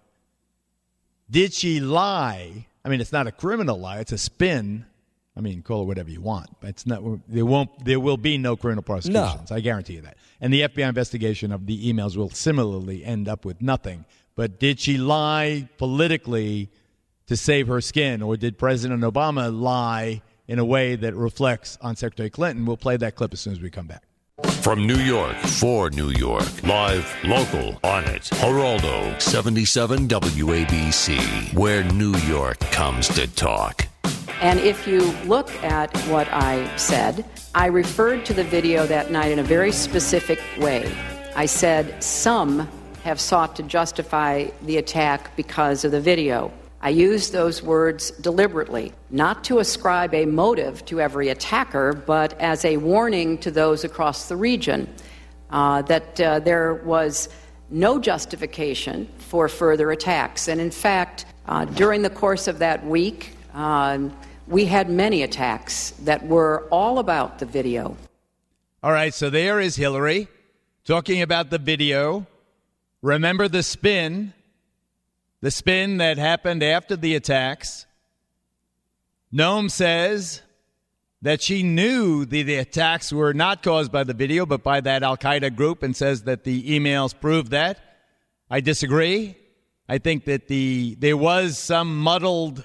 Did she lie? I mean, it's not a criminal lie. It's a spin. I mean, call it whatever you want. But it's not. There will be no criminal prosecutions. No. I guarantee you that. And the FBI investigation of the emails will similarly end up with nothing. But did she lie politically to save her skin, or did President Obama lie in a way that reflects on Secretary Clinton? We'll play that clip as soon as we come back. From New York, for New York, live, local, on it. Geraldo, 77 WABC, where New York comes to talk. And if you look at what I said, I referred to the video that night in a very specific way. I said some have sought to justify the attack because of the video. I used those words deliberately, not to ascribe a motive to every attacker, but as a warning to those across the region that there was no justification for further attacks. And in fact, during the course of that week, we had many attacks that were all about the video. All right, so there is Hillary talking about the video. Remember the spin that happened after the attacks. Noam says that she knew the attacks were not caused by the video, but by that al-Qaeda group, and says that the emails prove that. I disagree. I think that there was some muddled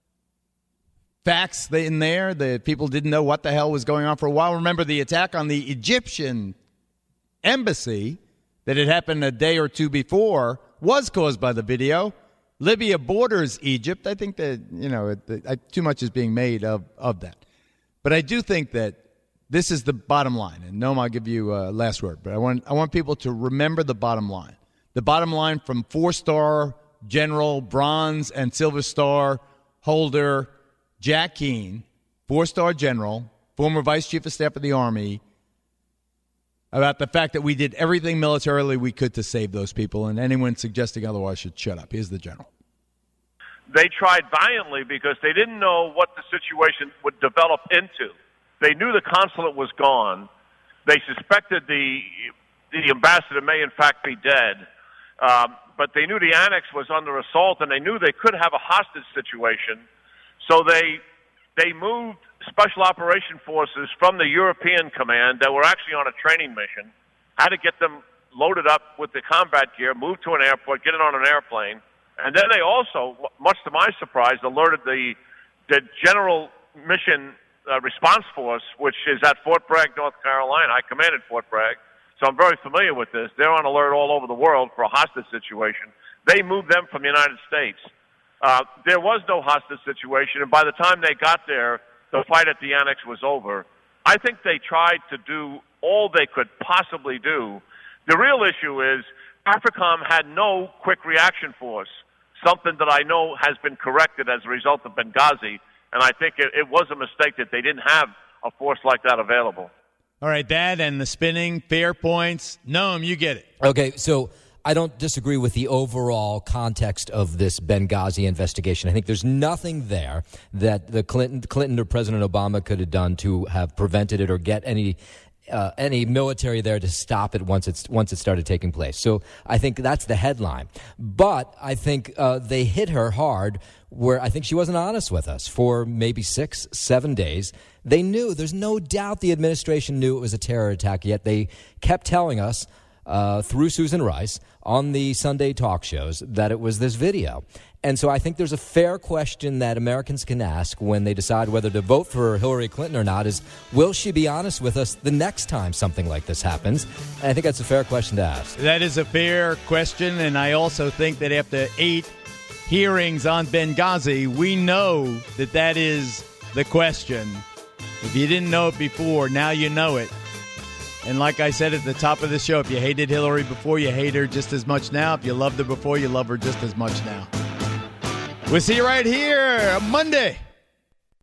facts in there. The people didn't know what the hell was going on for a while. Remember the attack on the Egyptian embassy that had happened a day or two before was caused by the video. Libya borders Egypt. I think that, too much is being made of that. But I do think that this is the bottom line. And Noam, I'll give you last word. But I want people to remember the bottom line. The bottom line from 4-star General, Bronze and Silver Star holder Jack Keane, 4-star General, former Vice Chief of Staff of the Army, about the fact that we did everything militarily we could to save those people, and anyone suggesting otherwise should shut up. Here's the general. They tried valiantly because they didn't know what the situation would develop into. They knew the consulate was gone. They suspected the ambassador may in fact be dead. But they knew the annex was under assault, and they knew they could have a hostage situation. So they moved Special Operation Forces from the European Command that were actually on a training mission, had to get them loaded up with the combat gear, moved to an airport, get it on an airplane. And then they also, much to my surprise, alerted the General Mission Response Force, which is at Fort Bragg, North Carolina. I commanded Fort Bragg, so I'm very familiar with this. They're on alert all over the world for a hostage situation. They moved them from the United States. There was no hostage situation, and by the time they got there, the fight at the annex was over. I think they tried to do all they could possibly do. The real issue is AFRICOM had no quick reaction force, something that I know has been corrected as a result of Benghazi, and I think it was a mistake that they didn't have a force like that available. All right, that and the spinning, fair points. Noam, you get it. Okay, so I don't disagree with the overall context of this Benghazi investigation. I think there's nothing there that the Clinton or President Obama could have done to have prevented it or get any military there to stop it once it started taking place. So I think that's the headline. But I think they hit her hard where I think she wasn't honest with us for maybe 6-7 days. They knew, there's no doubt the administration knew it was a terror attack, yet they kept telling us through Susan Rice on the Sunday talk shows that it was this video. And so I think there's a fair question that Americans can ask when they decide whether to vote for Hillary Clinton or not is, will she be honest with us the next time something like this happens? And I think that's a fair question to ask. That is a fair question, and I also think that after 8 hearings on Benghazi, we know that is the question. If you didn't know it before, now you know it. And like I said at the top of the show, if you hated Hillary before, you hate her just as much now. If you loved her before, you love her just as much now. We'll see you right here Monday.